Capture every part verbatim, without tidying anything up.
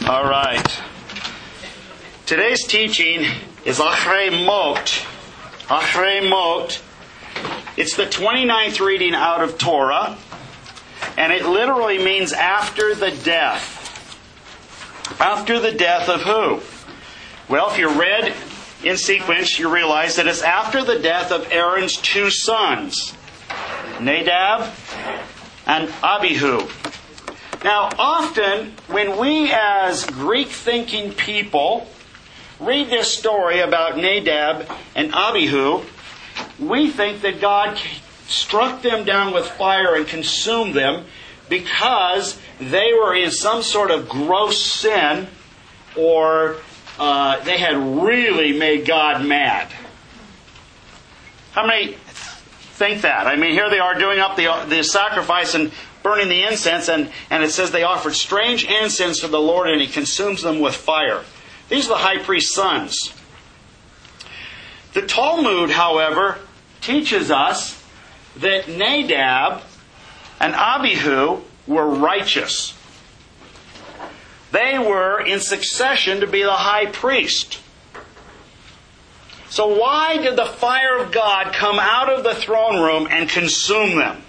All right. Today's teaching is Achrei Mot. Achrei Mot. It's the twenty-ninth reading out of Torah, and it literally means after the death. After the death of who? Well, if you read in sequence, you realize that it's after the death of Aaron's two sons, Nadab and Abihu. Now, often, when we as Greek-thinking people read this story about Nadab and Abihu, we think that God struck them down with fire and consumed them because they were in some sort of gross sin, or uh, they had really made God mad. How many think that? I mean, here they are doing up the, the sacrifice and burning the incense, and, and it says they offered strange incense to the Lord, and He consumes them with fire. These are the high priest's sons. The Talmud, however, teaches us that Nadab and Abihu were righteous. They were in succession to be the high priest. So why did the fire of God come out of the throne room and consume them?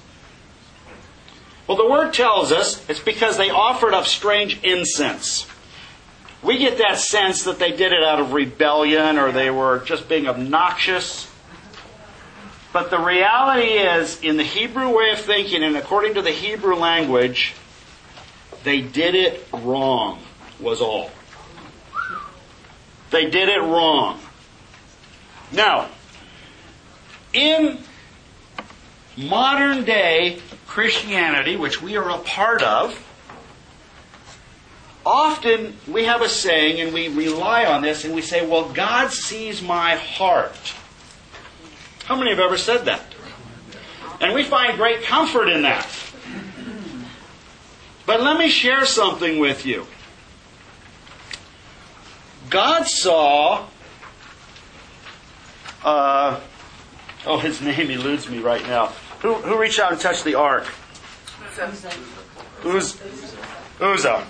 Well, the Word tells us it's because they offered up strange incense. We get that sense that they did it out of rebellion or they were just being obnoxious. But the reality is, in the Hebrew way of thinking and according to the Hebrew language, they did it wrong, was all. They did it wrong. Now, in modern day Christianity, which we are a part of, often we have a saying and we rely on this and we say, well, God sees my heart. How many have ever said that? And we find great comfort in that. But let me share something with you. God saw, uh, oh, his name eludes me right now. Who, who reached out and touched the ark? Uz, Uzzah.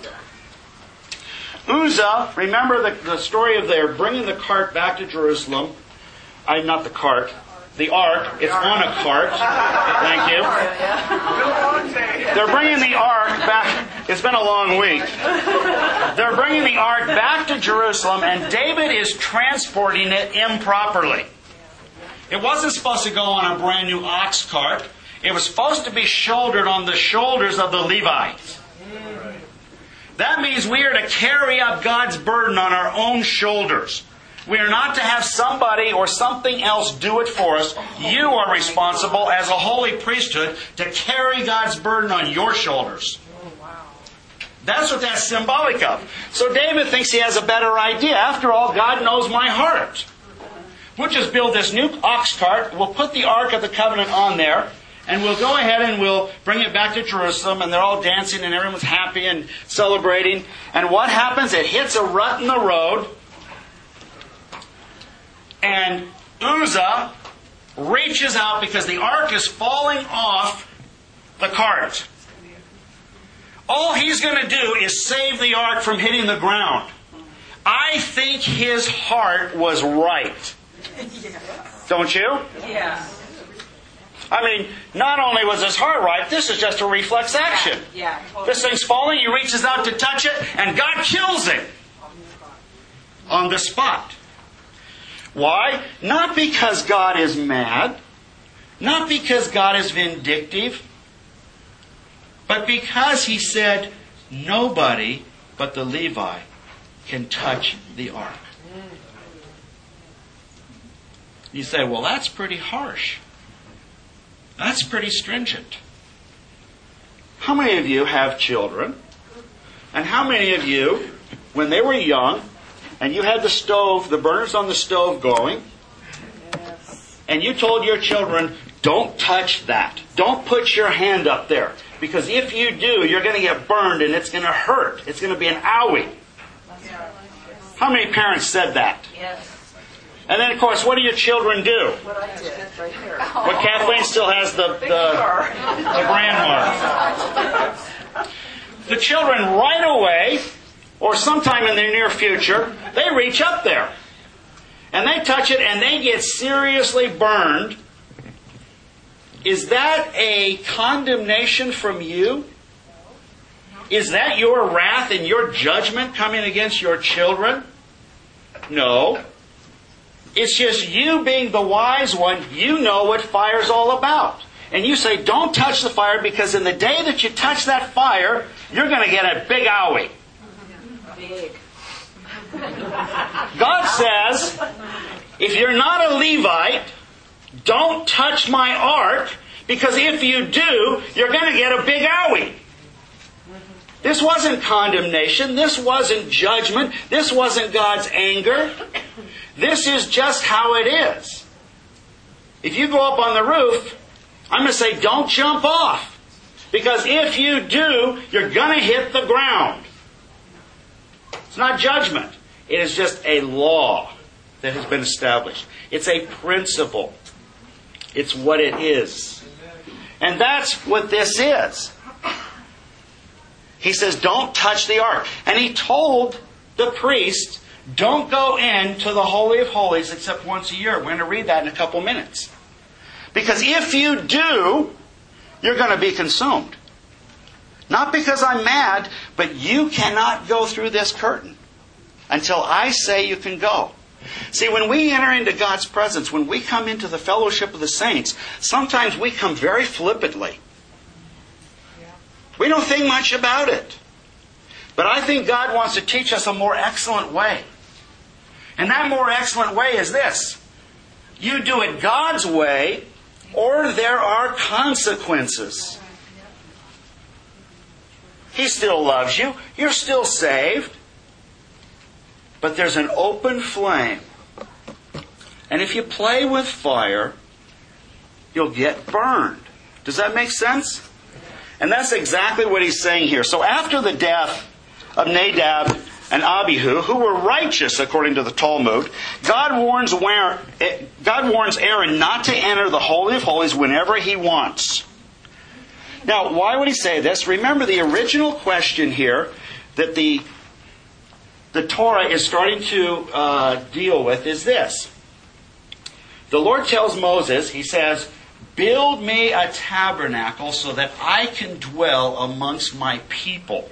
Uzzah, remember the, the story of their bringing the cart back to Jerusalem. I'm not the cart. The ark. It's on a cart. Thank you. They're bringing the ark back. It's been a long week. They're bringing the ark back to Jerusalem, and David is transporting it improperly. It wasn't supposed to go on a brand new ox cart. It was supposed to be shouldered on the shoulders of the Levites. That means we are to carry up God's burden on our own shoulders. We are not to have somebody or something else do it for us. You are responsible as a holy priesthood to carry God's burden on your shoulders. That's what that's symbolic of. So David thinks he has a better idea. After all, God knows my heart. We'll just build this new ox cart. We'll put the Ark of the Covenant on there. And we'll go ahead and we'll bring it back to Jerusalem. And they're all dancing and everyone's happy and celebrating. And what happens? It hits a rut in the road. And Uzzah reaches out because the ark is falling off the cart. All he's going to do is save the ark from hitting the ground. I think his heart was right. Don't you? Yeah. I mean, not only was his heart right, this is just a reflex action. Yeah, totally. This thing's falling, he reaches out to touch it, and God kills him on the spot. Why? Not because God is mad, not because God is vindictive, but because He said nobody but the Levi can touch the ark. You say, well, that's pretty harsh. That's pretty stringent. How many of you have children? And how many of you, when they were young, and you had the stove, the burners on the stove going, and you told your children, don't touch that. Don't put your hand up there. Because if you do, you're going to get burned and it's going to hurt. It's going to be an owie. How many parents said that? Yes. And then, of course, what do your children do? What I did right here. But Kathleen still has the, the, the brand mark. The children right away or sometime in the near future, they reach up there. And they touch it and they get seriously burned. Is that a condemnation from you? Is that your wrath and your judgment coming against your children? No. It's just you being the wise one. You know what fire's all about. And you say, don't touch the fire, because in the day that you touch that fire, you're going to get a big owie. Big. God says, if you're not a Levite, don't touch my ark, because if you do, you're going to get a big owie. This wasn't condemnation. This wasn't judgment. This wasn't God's anger. This is just how it is. If you go up on the roof, I'm going to say, don't jump off. Because if you do, you're going to hit the ground. It's not judgment. It is just a law that has been established. It's a principle. It's what it is. And that's what this is. He says, don't touch the ark. And he told the priest, don't go into the Holy of Holies except once a year. We're going to read that in a couple minutes. Because if you do, you're going to be consumed. Not because I'm mad, but you cannot go through this curtain until I say you can go. See, when we enter into God's presence, when we come into the fellowship of the saints, sometimes we come very flippantly. We don't think much about it. But I think God wants to teach us a more excellent way. And that more excellent way is this. You do it God's way, or there are consequences. He still loves you. You're still saved. But there's an open flame. And if you play with fire, you'll get burned. Does that make sense? And that's exactly what he's saying here. So after the death of Nadab and Abihu, who were righteous according to the Talmud, God warns, God warns Aaron not to enter the Holy of Holies whenever he wants. Now, why would he say this? Remember, the original question here that the, the Torah is starting to uh, deal with is this. The Lord tells Moses, he says, build me a tabernacle so that I can dwell amongst my people.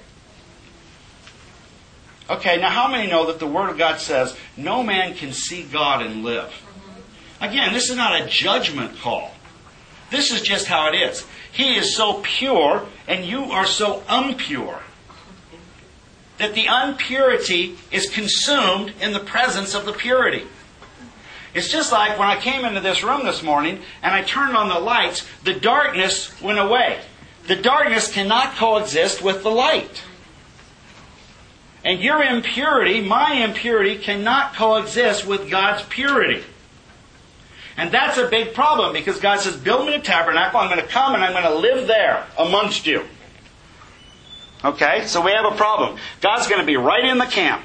Okay, now how many know that the Word of God says, no man can see God and live? Again, this is not a judgment call. This is just how it is. He is so pure, and you are so impure, that the impurity is consumed in the presence of the purity. It's just like when I came into this room this morning, and I turned on the lights, the darkness went away. The darkness cannot coexist with the light. And your impurity, my impurity, cannot coexist with God's purity. And that's a big problem, because God says, build me a tabernacle, I'm going to come and I'm going to live there amongst you. Okay, so we have a problem. God's going to be right in the camp.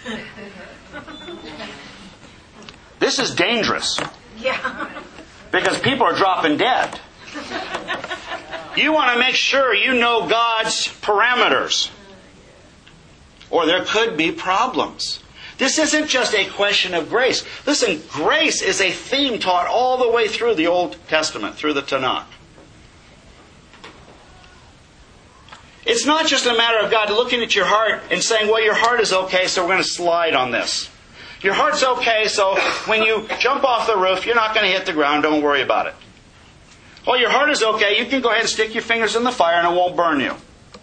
This is dangerous. Yeah. Because people are dropping dead. You want to make sure you know God's parameters, or there could be problems. This isn't just a question of grace. Listen, grace is a theme taught all the way through the Old Testament, through the Tanakh. It's not just a matter of God looking at your heart and saying, well, your heart is okay, so we're going to slide on this. Your heart's okay, so when you jump off the roof, you're not going to hit the ground, don't worry about it. Well, your heart is okay, you can go ahead and stick your fingers in the fire and it won't burn you.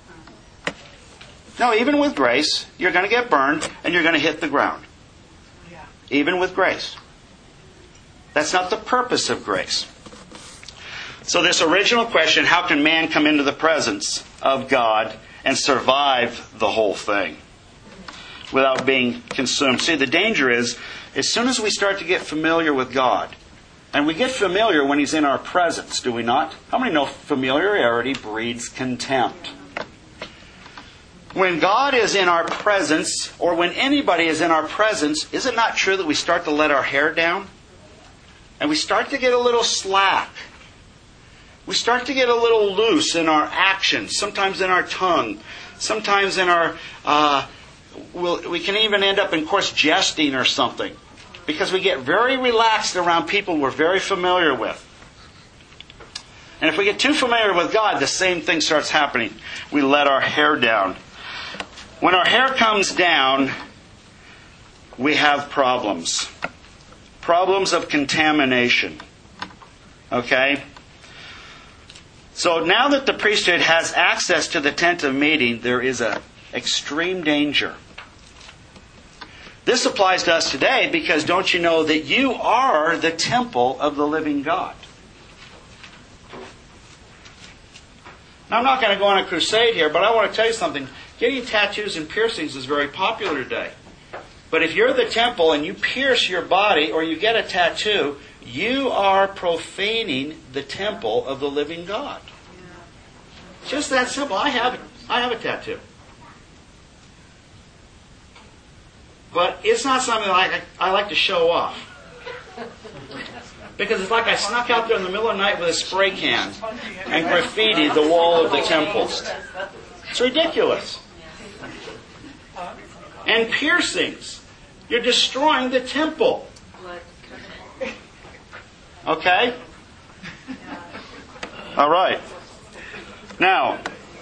No, even with grace, you're going to get burned and you're going to hit the ground. Yeah. Even with grace. That's not the purpose of grace. So this original question, how can man come into the presence of God and survive the whole thing without being consumed? See, the danger is, as soon as we start to get familiar with God, and we get familiar when He's in our presence, do we not? How many know familiarity breeds contempt? When God is in our presence, or when anybody is in our presence, is it not true that we start to let our hair down? And we start to get a little slack. We start to get a little loose in our actions, sometimes in our tongue, sometimes in our uh, we'll, we can even end up in course jesting or something. Because we get very relaxed around people we're very familiar with. And if we get too familiar with God, the same thing starts happening. We let our hair down. When our hair comes down, we have problems. Problems of contamination. Okay? So now that the priesthood has access to the tent of meeting, there is an extreme danger. This applies to us today because don't you know that you are the temple of the living God? Now, I'm not going to go on a crusade here, but I want to tell you something. Getting tattoos and piercings is very popular today. But if you're the temple and you pierce your body or you get a tattoo, you are profaning the temple of the living God. Just that simple. I have I have a tattoo. But it's not something that I, I like to show off. Because it's like I snuck out there in the middle of the night with a spray can and graffitied the wall of the temple. It's ridiculous. And piercings. You're destroying the temple. Okay? All right. Now,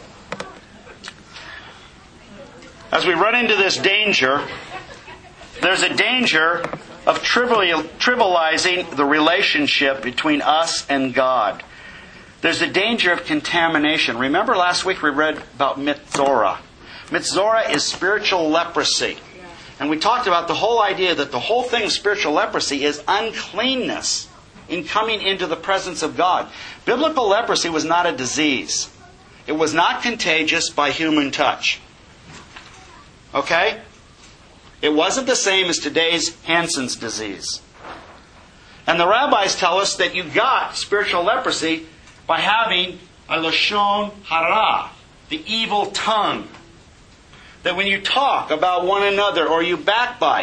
as we run into this danger, there's a danger of trivializing the relationship between us and God. There's a danger of contamination. Remember last week we read about Mitzora. Mitzora is spiritual leprosy. And we talked about the whole idea that the whole thing of spiritual leprosy is uncleanness in coming into the presence of God. Biblical leprosy was not a disease. It was not contagious by human touch. Okay? It wasn't the same as today's Hansen's disease. And the rabbis tell us that you got spiritual leprosy by having a lashon hara, the evil tongue. That when you talk about one another, or you backbite,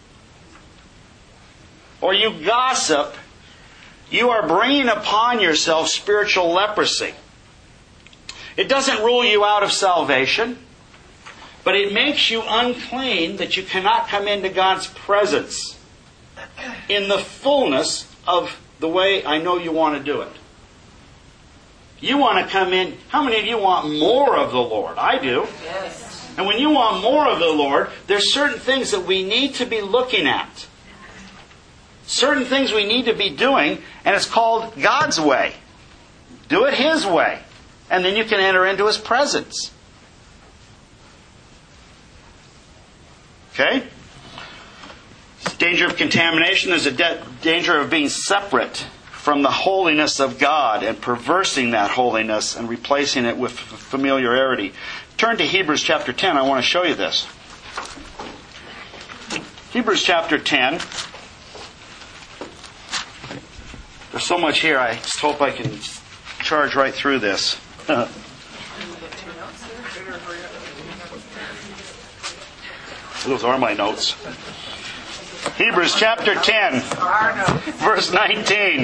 or you gossip, you are bringing upon yourself spiritual leprosy. It doesn't rule you out of salvation, but it makes you unclean that you cannot come into God's presence in the fullness of the way I know you want to do it. You want to come in. How many of you want more of the Lord? I do. Yes. And when you want more of the Lord, there's certain things that we need to be looking at. Certain things we need to be doing, and it's called God's way. Do it His way. And then you can enter into His presence. Okay? Danger of contamination. There's a de- danger of being separate from the holiness of God and perversing that holiness and replacing it with familiarity. Turn to Hebrews chapter ten. I want to show you this. Hebrews chapter ten. There's so much here, I just hope I can charge right through this. Those are my notes. Hebrews chapter ten, verse nineteen.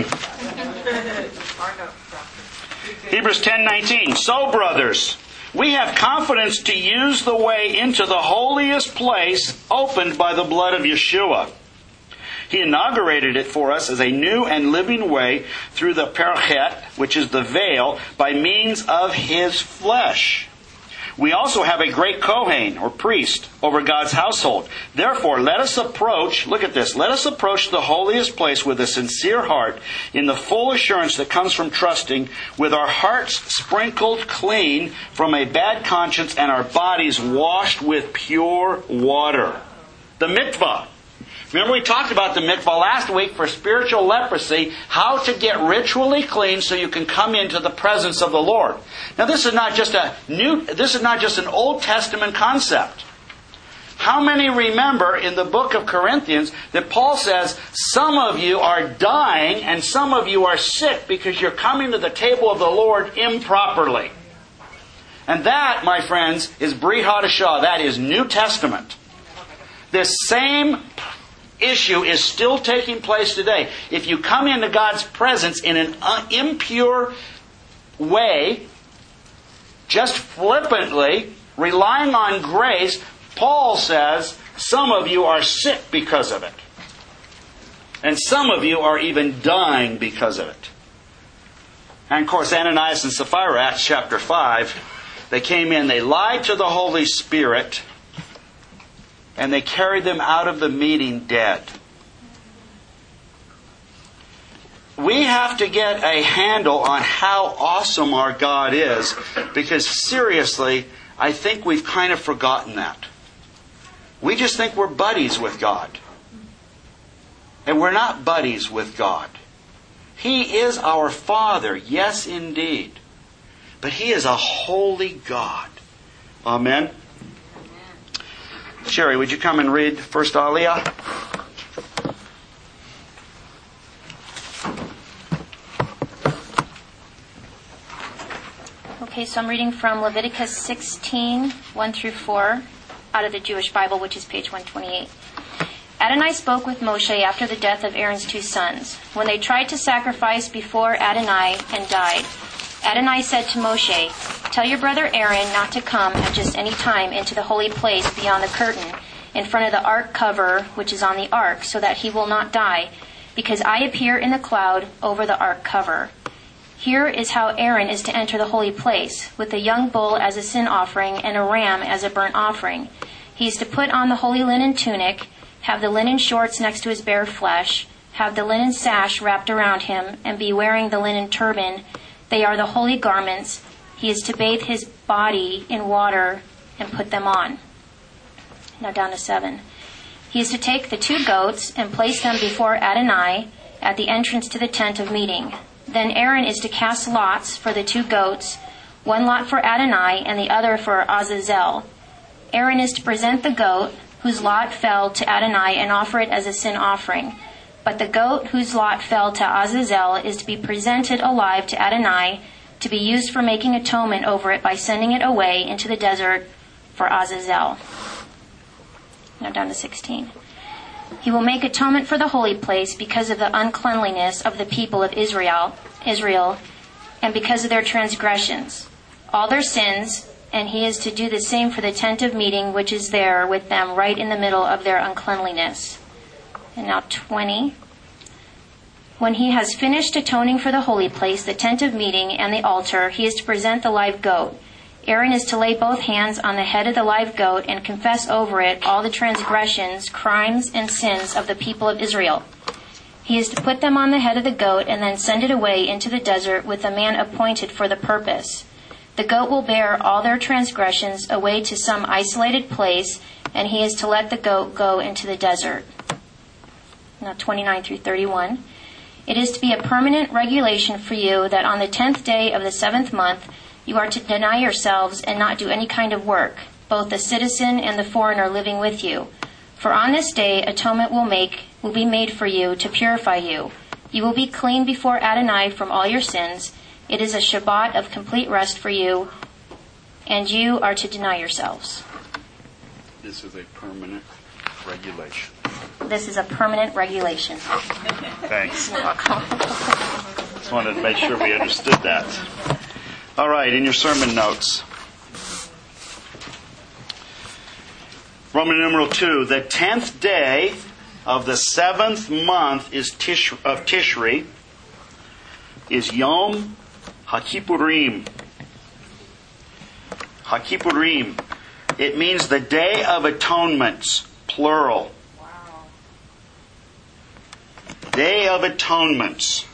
Hebrews ten nineteen. So, brothers, we have confidence to use the way into the holiest place opened by the blood of Yeshua. He inaugurated it for us as a new and living way through the parchet, which is the veil, by means of His flesh. We also have a great Kohen, or priest, over God's household. Therefore, let us approach, look at this, let us approach the holiest place with a sincere heart, in the full assurance that comes from trusting, with our hearts sprinkled clean from a bad conscience and our bodies washed with pure water. The mikvah. Remember we talked about the mikvah last week for spiritual leprosy, how to get ritually clean so you can come into the presence of the Lord. Now this is not just a new, this is not just an Old Testament concept. How many remember in the book of Corinthians that Paul says, some of you are dying and some of you are sick because you're coming to the table of the Lord improperly. And that, my friends, is Brit Hadashah. That is New Testament. This same issue is still taking place today. If you come into God's presence in an impure way, just flippantly, relying on grace, Paul says some of you are sick because of it. And some of you are even dying because of it. And of course, Ananias and Sapphira, Acts chapter five, they came in, they lied to the Holy Spirit, and they carried them out of the meeting dead. We have to get a handle on how awesome our God is, because seriously, I think we've kind of forgotten that. We just think we're buddies with God. And we're not buddies with God. He is our Father, yes indeed. But He is a holy God. Amen? Sherry, would you come and read First Aliyah? Okay, so I'm reading from Leviticus sixteen, one through four, out of the Jewish Bible, which is page one twenty-eight. Adonai spoke with Moshe after the death of Aaron's two sons, when they tried to sacrifice before Adonai and died. Adonai said to Moshe, "Tell your brother Aaron not to come at just any time into the holy place beyond the curtain, in front of the ark cover which is on the ark, so that he will not die, because I appear in the cloud over the ark cover. Here is how Aaron is to enter the holy place, with a young bull as a sin offering and a ram as a burnt offering. He is to put on the holy linen tunic, have the linen shorts next to his bare flesh, have the linen sash wrapped around him, and be wearing the linen turban. They are the holy garments. He is to bathe his body in water and put them on." Now down to seven. He is to take the two goats and place them before Adonai at the entrance to the tent of meeting. Then Aaron is to cast lots for the two goats, one lot for Adonai and the other for Azazel. Aaron is to present the goat whose lot fell to Adonai and offer it as a sin offering. But the goat whose lot fell to Azazel is to be presented alive to Adonai, to be used for making atonement over it by sending it away into the desert for Azazel. Now down to sixteen. He will make atonement for the holy place because of the uncleanliness of the people of Israel, Israel, and because of their transgressions, all their sins, and he is to do the same for the tent of meeting, which is there with them right in the middle of their uncleanliness. And now twenty. When he has finished atoning for the holy place, the tent of meeting, and the altar, he is to present the live goat. Aaron is to lay both hands on the head of the live goat and confess over it all the transgressions, crimes, and sins of the people of Israel. He is to put them on the head of the goat and then send it away into the desert with a man appointed for the purpose. The goat will bear all their transgressions away to some isolated place, and he is to let the goat go into the desert. Now twenty-nine through thirty-one. It is to be a permanent regulation for you that on the tenth day of the seventh month you are to deny yourselves and not do any kind of work, both the citizen and the foreigner living with you. For on this day atonement will make will be made for you to purify you. You will be clean before Adonai from all your sins. It is a Shabbat of complete rest for you, and you are to deny yourselves. This is a permanent regulation. This is a permanent regulation. Thanks. Just wanted to make sure we understood that. All right, in your sermon notes. Roman numeral two, the tenth day of the seventh month is Tish, of Tishri, is Yom HaKippurim. HaKippurim. It means the Day of Atonements, plural. Wow. Day of Atonements.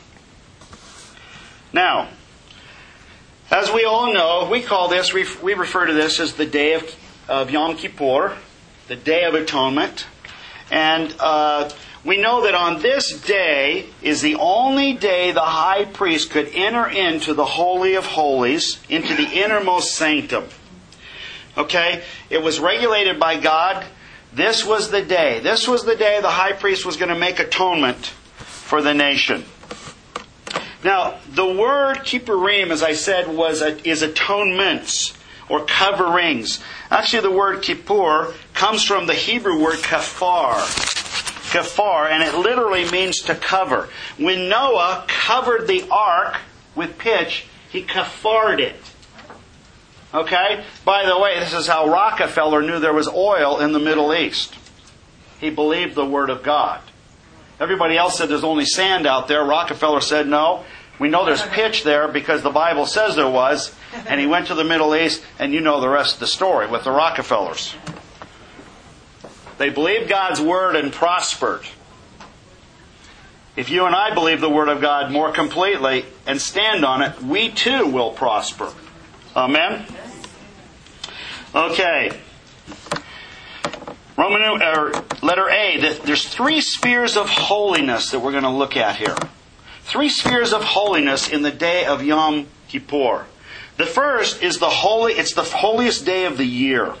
Now, as we all know, we call this, we, we refer to this as the day of, of Yom Kippur, the Day of Atonement. And uh, we know that on this day is the only day the high priest could enter into the Holy of Holies, into the innermost sanctum. Okay? It was regulated by God. This was the day. This was the day the high priest was going to make atonement for the nation. Now, the word kippurim, as I said, was a, is atonements or coverings. Actually, the word kippur comes from the Hebrew word kafar. Kafar, and it literally means to cover. When Noah covered the ark with pitch, he kafared it. Okay? By the way, this is how Rockefeller knew there was oil in the Middle East. He believed the Word of God. Everybody else said there's only sand out there. Rockefeller said no. We know there's pitch there because the Bible says there was. And he went to the Middle East, and you know the rest of the story with the Rockefellers. They believed God's Word and prospered. If you and I believe the Word of God more completely and stand on it, we too will prosper. Amen? Okay. Roman or letter A. There's three spheres of holiness that we're going to look at here. Three spheres of holiness in the day of Yom Kippur. The first is the holy. It's the holiest day of the year.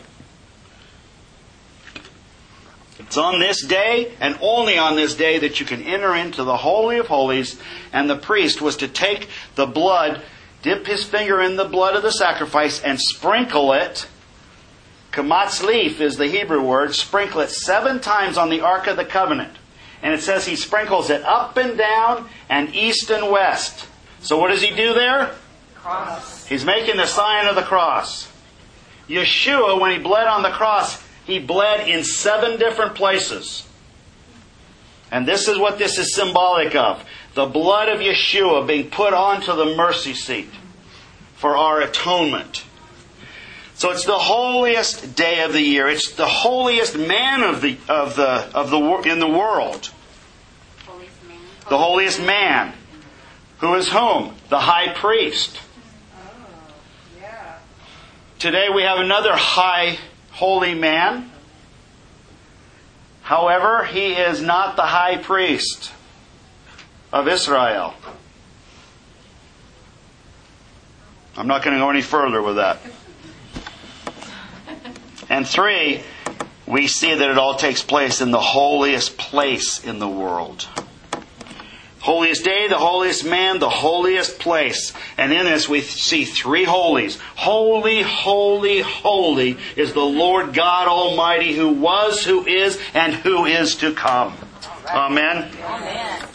It's on this day and only on this day that you can enter into the Holy of Holies, and the priest was to take the blood, dip his finger in the blood of the sacrifice, and sprinkle it. Kamatzlif is the Hebrew word. Sprinkle it seven times on the Ark of the Covenant. And it says he sprinkles it up and down and east and west. So what does he do there? Cross. He's making the sign of the cross. Yeshua, when he bled on the cross, he bled in seven different places. And this is what this is symbolic of. The blood of Yeshua being put onto the mercy seat for our atonement. So it's the holiest day of the year. It's the holiest man of the of the of the in the world. Holiest man. The holiest man. Who is whom? The high priest. Oh, yeah. Today we have another high holy man. However, he is not the high priest of Israel. I'm not going to go any further with that. And three, we see that it all takes place in the holiest place in the world. Holiest day, the holiest man, the holiest place. And in this we see three holies. Holy, holy, holy is the Lord God Almighty, who was, who is, and who is to come. Amen. Amen.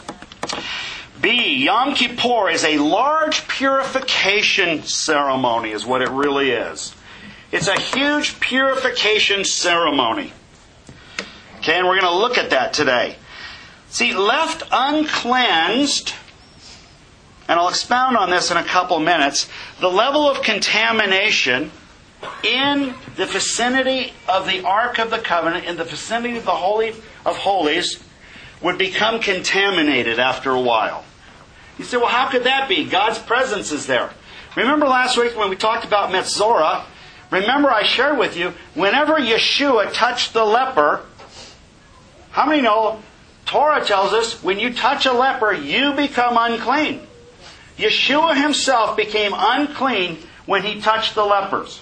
B. Yom Kippur is a large purification ceremony, is what it really is. It's a huge purification ceremony. Okay, and we're going to look at that today. See, left uncleansed, and I'll expound on this in a couple minutes, the level of contamination in the vicinity of the Ark of the Covenant, in the vicinity of the Holy of Holies, would become contaminated after a while. You say, well, how could that be? God's presence is there. Remember last week when we talked about Metzorah? Remember I shared with you, whenever Yeshua touched the leper, how many know Torah tells us when you touch a leper, you become unclean. Yeshua himself became unclean when he touched the lepers.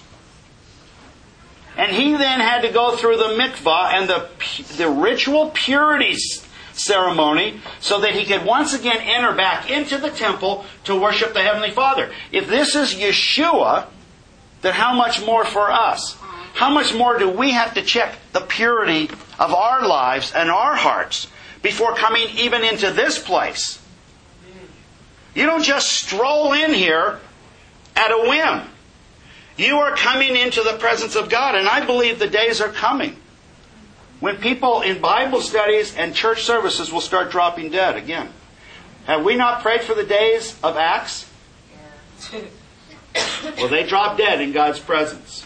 And he then had to go through the mikvah and the, the ritual purity ceremony so that he could once again enter back into the temple to worship the Heavenly Father. If this is Yeshua, then how much more for us? How much more do we have to check the purity of our lives and our hearts before coming even into this place? You don't just stroll in here at a whim. You are coming into the presence of God, and I believe the days are coming when people in Bible studies and church services will start dropping dead again. Have we not prayed for the days of Acts? Yeah. Well, they dropped dead in God's presence.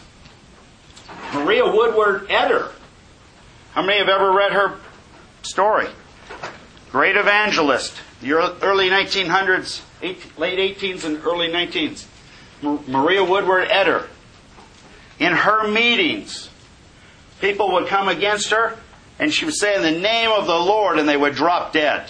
Maria Woodward Eder. How many have ever read her story? Great evangelist. The early nineteen hundreds, late eighteens and early nineteens. Maria Woodward Eder. In her meetings, people would come against her, and she would say, in the name of the Lord, and they would drop dead.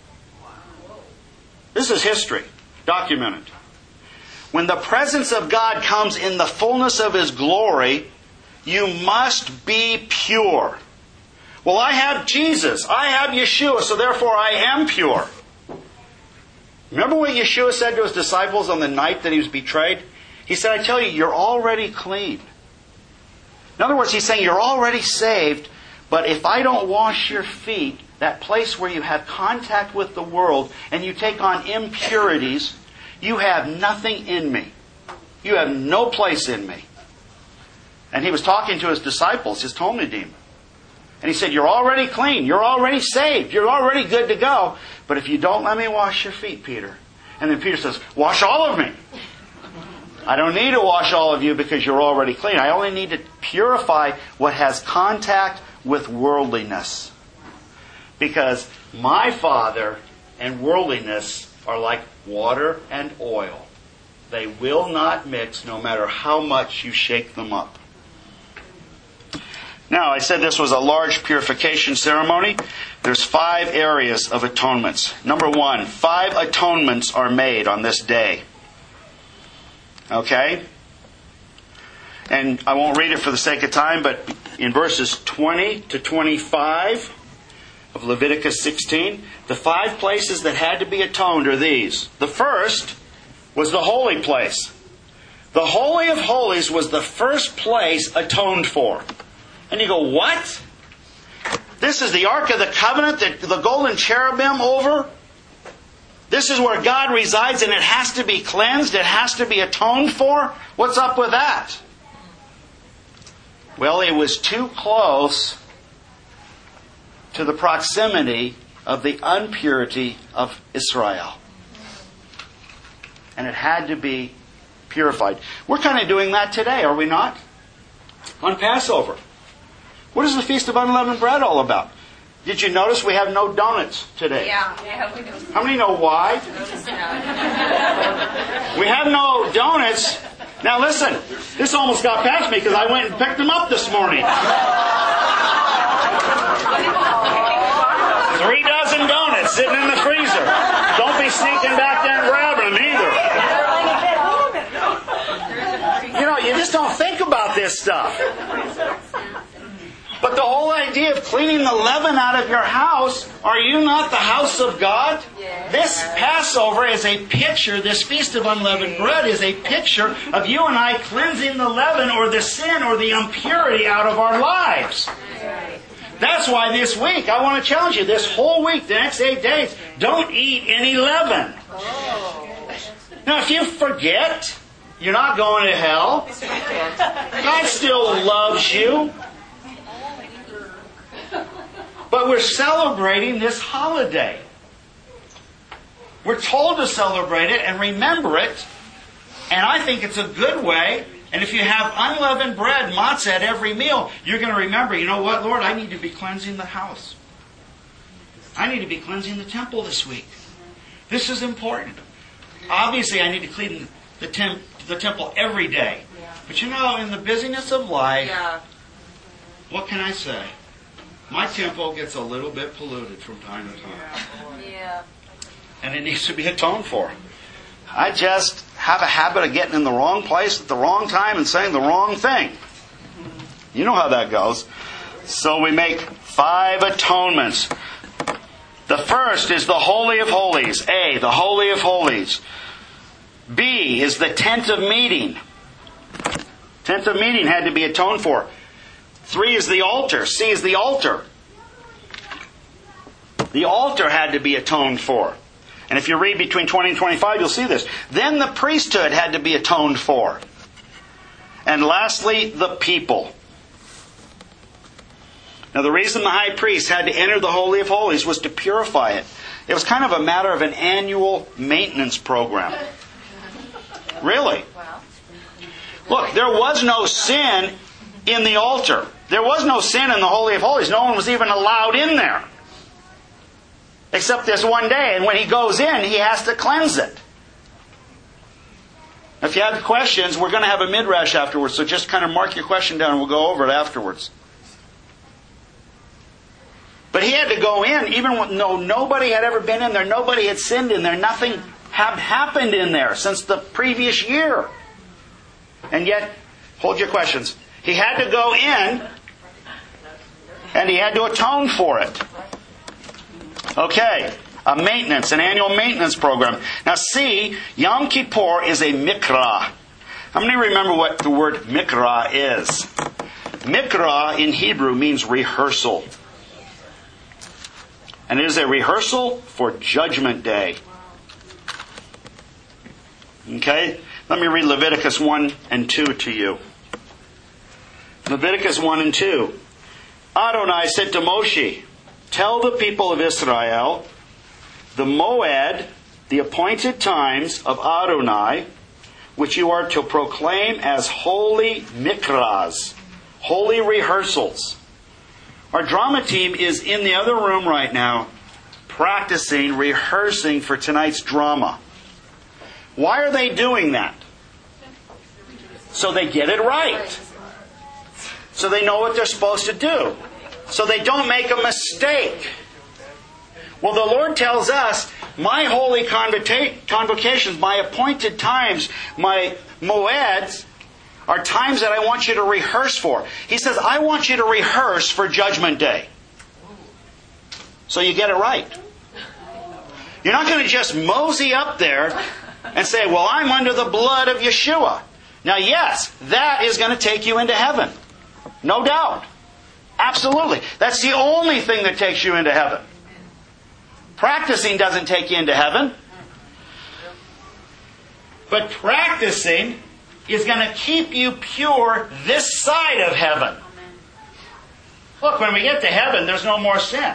This is history, documented. When the presence of God comes in the fullness of His glory, you must be pure. Well, I have Jesus. I have Yeshua, so therefore I am pure. Remember what Yeshua said to His disciples on the night that He was betrayed? He said, I tell you, you're already clean. In other words, He's saying you're already saved, but if I don't wash your feet, that place where you have contact with the world and you take on impurities, you have nothing in me. You have no place in me. And he was talking to his disciples, his Talmudim. And he said, you're already clean. You're already saved. You're already good to go. But if you don't let me wash your feet, Peter. And then Peter says, wash all of me. I don't need to wash all of you because you're already clean. I only need to purify what has contact with worldliness. Because my Father and worldliness are like water and oil. They will not mix no matter how much you shake them up. Now, I said this was a large purification ceremony. There's five areas of atonements. Number one, five atonements are made on this day. Okay? And I won't read it for the sake of time, but in verses twenty to twenty-five of Leviticus sixteen, the five places that had to be atoned are these. The first was the holy place. The Holy of Holies was the first place atoned for. And you go, what? This is the Ark of the Covenant, the, the golden cherubim over? This is where God resides and it has to be cleansed, it has to be atoned for? What's up with that? Well, it was too close to the proximity of the impurity of Israel. And it had to be purified. We're kind of doing that today, are we not? On Passover. What is the Feast of Unleavened Bread all about? Did you notice we have no donuts today? Yeah, yeah, we do. How many know why? We have no donuts. Now listen, this almost got past me because I went and picked them up this morning. Three dozen donuts sitting in the freezer. Don't be sneaking back there and grabbing them either. You know, you just don't think about this stuff. But the whole idea of cleaning the leaven out of your house, are you not the house of God? Yes. This Passover is a picture, this Feast of Unleavened Bread is a picture of you and I cleansing the leaven or the sin or the impurity out of our lives. That's why this week, I want to challenge you, this whole week, the next eight days, don't eat any leaven. Now, if you forget, you're not going to hell. God still loves you. But we're celebrating this holiday. We're told to celebrate it and remember it. And I think it's a good way. And if you have unleavened bread, matzah at every meal, you're going to remember, you know what, Lord, I need to be cleansing the house. I need to be cleansing the temple this week. This is important. Obviously, I need to clean the, temp- the temple every day. But you know, in the busyness of life, what can I say? My temple gets a little bit polluted from time to time. Yeah. And it needs to be atoned for. I just have a habit of getting in the wrong place at the wrong time and saying the wrong thing. You know how that goes. So we make five atonements. The first is the Holy of Holies. A, the Holy of Holies. B is the tent of meeting. Tent of meeting had to be atoned for. Three is the altar. C is the altar. The altar had to be atoned for. And if you read between twenty and twenty-five, you'll see this. Then the priesthood had to be atoned for. And lastly, the people. Now the reason the high priest had to enter the Holy of Holies was to purify it. It was kind of a matter of an annual maintenance program. Really. Look, there was no sin in the altar. There was no sin in the Holy of Holies. No one was even allowed in there. Except this one day. And when he goes in, he has to cleanse it. If you have questions, we're going to have a midrash afterwards. So just kind of mark your question down and we'll go over it afterwards. But he had to go in even though nobody had ever been in there. Nobody had sinned in there. Nothing had happened in there since the previous year. And yet, hold your questions. He had to go in, and he had to atone for it. Okay, a maintenance, an annual maintenance program. Now see, Yom Kippur is a mikra. How many remember what the word mikra is? Mikra in Hebrew means rehearsal. And it is a rehearsal for Judgment Day. Okay, let me read Leviticus one and two to you. Leviticus one and two. Adonai said to Moshe, tell the people of Israel, the moed, the appointed times of Adonai, which you are to proclaim as holy mikras, holy rehearsals. Our drama team is in the other room right now, practicing, rehearsing for tonight's drama. Why are they doing that? So they get it right. So they know what they're supposed to do. So they don't make a mistake. Well, the Lord tells us, my holy convoca- convocations, my appointed times, my moeds, are times that I want you to rehearse for. He says, I want you to rehearse for Judgment Day. So you get it right. You're not going to just mosey up there and say, well, I'm under the blood of Yeshua. Now, yes, that is going to take you into heaven. No doubt. Absolutely. That's the only thing that takes you into heaven. Practicing doesn't take you into heaven. But practicing is going to keep you pure this side of heaven. Look, when we get to heaven, there's no more sin.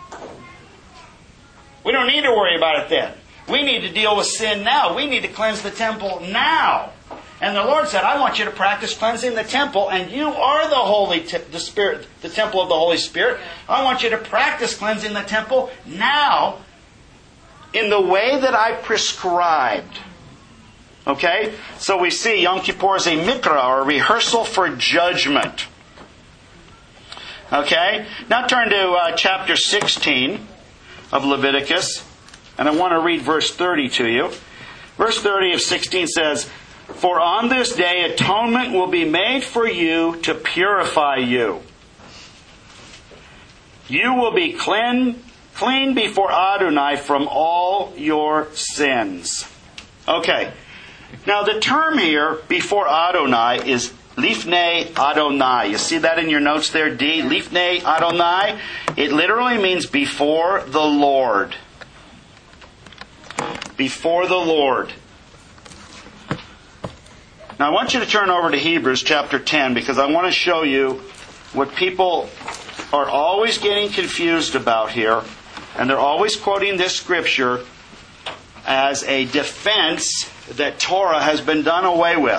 We don't need to worry about it then. We need to deal with sin now. We need to cleanse the temple now. And the Lord said, I want you to practice cleansing the temple, and you are the Holy, te- the Spirit, the temple of the Holy Spirit. I want you to practice cleansing the temple now in the way that I prescribed. Okay? So we see Yom Kippur is a mikra, or a rehearsal for judgment. Okay? Now turn to uh, chapter sixteen of Leviticus, and I want to read verse thirty to you. Verse thirty of sixteen says, for on this day atonement will be made for you to purify you. You will be clean, clean before Adonai from all your sins. Okay. Now the term here, before Adonai, is Lifnei Adonai. You see that in your notes there, D? Lifnei Adonai. It literally means before the Lord. Before the Lord. Now I want you to turn over to Hebrews chapter ten, because I want to show you what people are always getting confused about here. And they're always quoting this scripture as a defense that Torah has been done away with.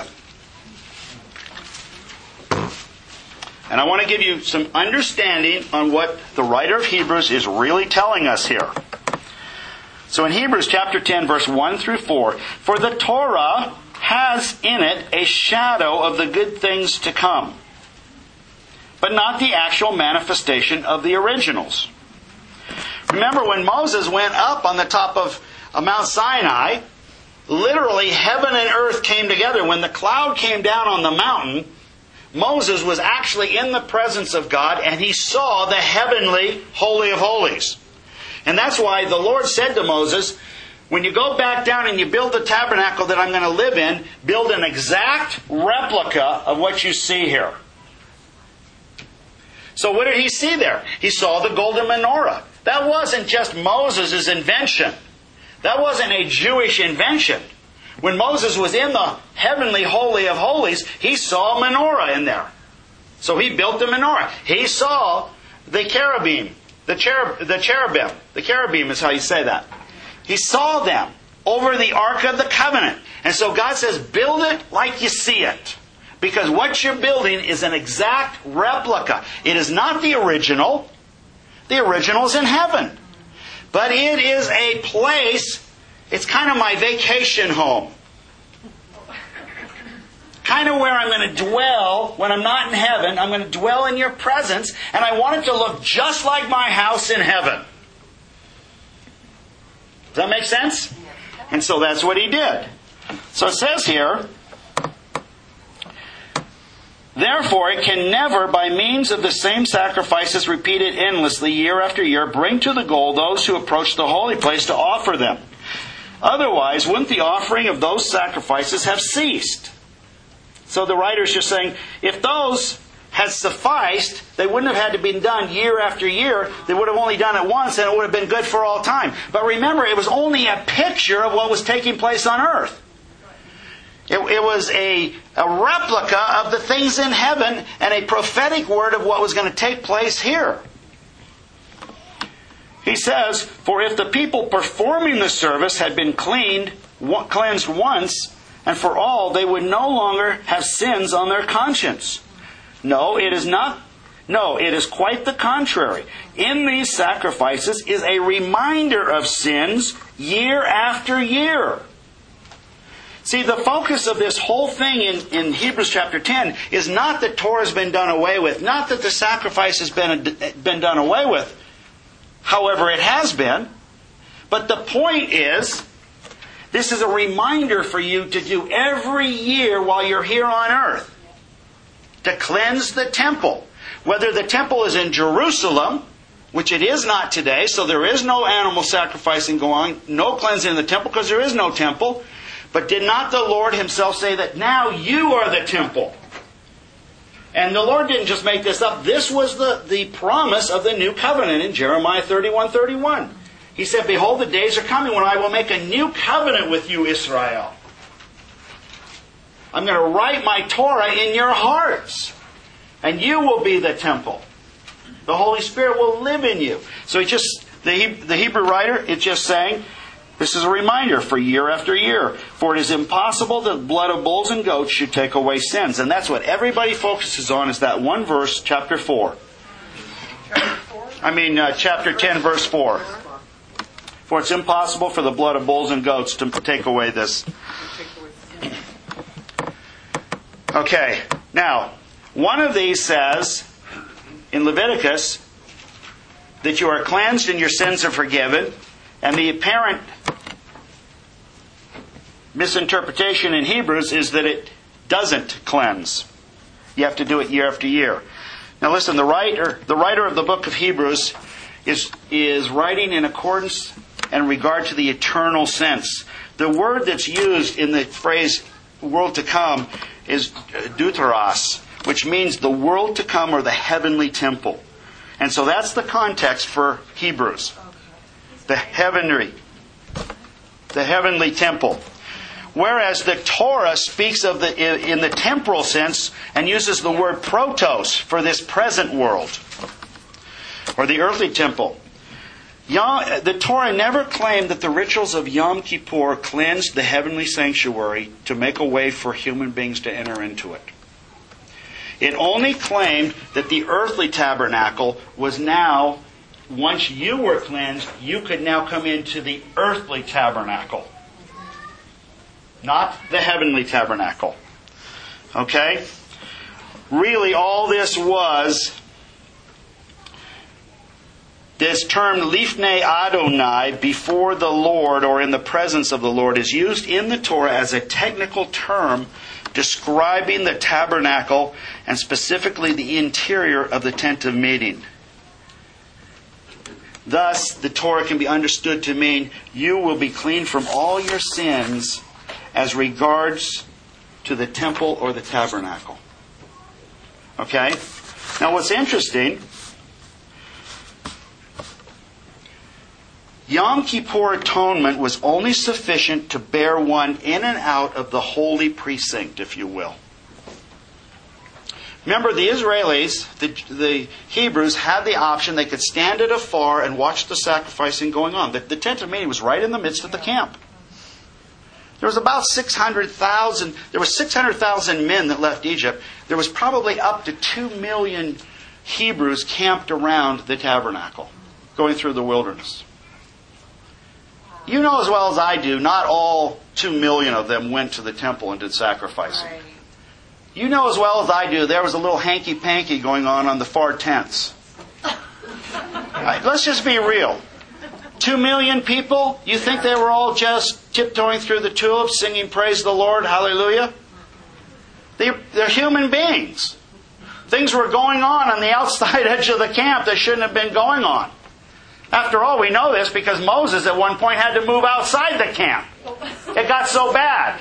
And I want to give you some understanding on what the writer of Hebrews is really telling us here. So in Hebrews chapter ten, verse one through four, for the Torah has in it a shadow of the good things to come, but not the actual manifestation of the originals. Remember when Moses went up on the top of Mount Sinai, literally heaven and earth came together. When the cloud came down on the mountain, Moses was actually in the presence of God, and he saw the heavenly Holy of Holies. And that's why the Lord said to Moses, when you go back down and you build the tabernacle that I'm going to live in, build an exact replica of what you see here. So what did he see there? He saw the golden menorah. That wasn't just Moses' invention. That wasn't a Jewish invention. When Moses was in the heavenly Holy of Holies, he saw a menorah in there. So he built the menorah. He saw the cherubim. The, cherub, the cherubim. The cherubim is how you say that. He saw them over the Ark of the Covenant. And so God says, build it like you see it. Because what you're building is an exact replica. It is not the original. The original is in heaven. But it is a place, it's kind of my vacation home. Kind of where I'm going to dwell when I'm not in heaven. I'm going to dwell in your presence. And I want it to look just like my house in heaven. Does that make sense? And so that's what he did. So it says here, therefore it can never, by means of the same sacrifices repeated endlessly year after year, bring to the goal those who approach the holy place to offer them. Otherwise, wouldn't the offering of those sacrifices have ceased? So the writer's just saying, if those had sufficed, they wouldn't have had to be done year after year. They would have only done it once, and it would have been good for all time. But remember, it was only a picture of what was taking place on earth. It, it was a, a replica of the things in heaven and a prophetic word of what was going to take place here. He says, for if the people performing the service had been cleaned, cleansed once and for all, they would no longer have sins on their conscience. No, it is not. No, it is quite the contrary. In these sacrifices is a reminder of sins year after year. See, the focus of this whole thing in, in Hebrews chapter ten is not that Torah has been done away with, not that the sacrifice has been, been done away with. However, it has been. But the point is, this is a reminder for you to do every year while you're here on earth. To cleanse the temple. Whether the temple is in Jerusalem, which it is not today, so there is no animal sacrificing going on, no cleansing in the temple because there is no temple. But did not the Lord Himself say that now you are the temple? And the Lord didn't just make this up. This was the, the promise of the new covenant in Jeremiah thirty-one thirty-one. He said, behold, the days are coming when I will make a new covenant with you, Israel. I'm going to write my Torah in your hearts. And you will be the temple. The Holy Spirit will live in you. So he just the, the Hebrew writer is just saying, this is a reminder for year after year. For it is impossible that the blood of bulls and goats should take away sins. And that's what everybody focuses on, is that one verse, chapter four. I mean, uh, chapter ten, verse four. For it's impossible for the blood of bulls and goats to take away this. Okay, now, one of these says, in Leviticus, that you are cleansed and your sins are forgiven. And the apparent misinterpretation in Hebrews is that it doesn't cleanse. You have to do it year after year. Now listen, the writer, the writer of the book of Hebrews is, is writing in accordance and regard to the eternal sense. The word that's used in the phrase world to come is deuteros, which means the world to come or the heavenly temple. And so that's the context for Hebrews. The heavenly, the heavenly temple. Whereas the Torah speaks of the in the temporal sense and uses the word protos for this present world, or the earthly temple. Yom, the Torah never claimed that the rituals of Yom Kippur cleansed the heavenly sanctuary to make a way for human beings to enter into it. It only claimed that the earthly tabernacle was now, once you were cleansed, you could now come into the earthly tabernacle. Not the heavenly tabernacle. Okay? Really, all this was, this term Lifnei Adonai, before the Lord or in the presence of the Lord, is used in the Torah as a technical term describing the tabernacle and specifically the interior of the tent of meeting. Thus, the Torah can be understood to mean you will be cleaned from all your sins as regards to the temple or the tabernacle. Okay? Now what's interesting, Yom Kippur atonement was only sufficient to bear one in and out of the holy precinct, if you will. Remember, the Israelis, the, the Hebrews, had the option. They could stand at afar and watch the sacrificing going on. The, the tent of meeting was right in the midst of the camp. There was about six hundred thousand, there were six hundred thousand men that left Egypt. There was probably up to two million Hebrews camped around the tabernacle, going through the wilderness. You know as well as I do, not all two million of them went to the temple and did sacrificing. Right. You know as well as I do, there was a little hanky-panky going on on the far tents. Right, let's just be real. Two million people, you think they were all just tiptoeing through the tulips, singing praise the Lord, hallelujah? They're, they're human beings. Things were going on on the outside edge of the camp that shouldn't have been going on. After all, we know this because Moses at one point had to move outside the camp. It got so bad.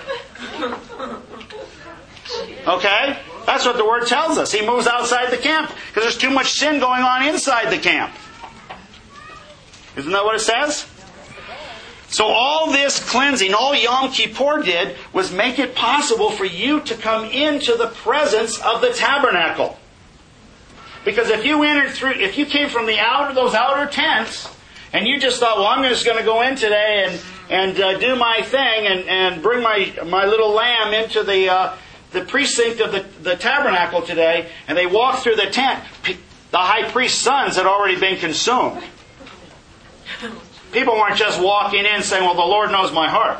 Okay? That's what the Word tells us. He moves outside the camp because there's too much sin going on inside the camp. Isn't that what it says? So all this cleansing, all Yom Kippur did was make it possible for you to come into the presence of the tabernacle. Because if you entered through, if you came from the outer, those outer tents, and you just thought, well, I'm just going to go in today and and uh, do my thing and, and bring my my little lamb into the uh, the precinct of the, the tabernacle today, and they walked through the tent, the high priest's sons had already been consumed. People weren't just walking in saying, well, the Lord knows my heart.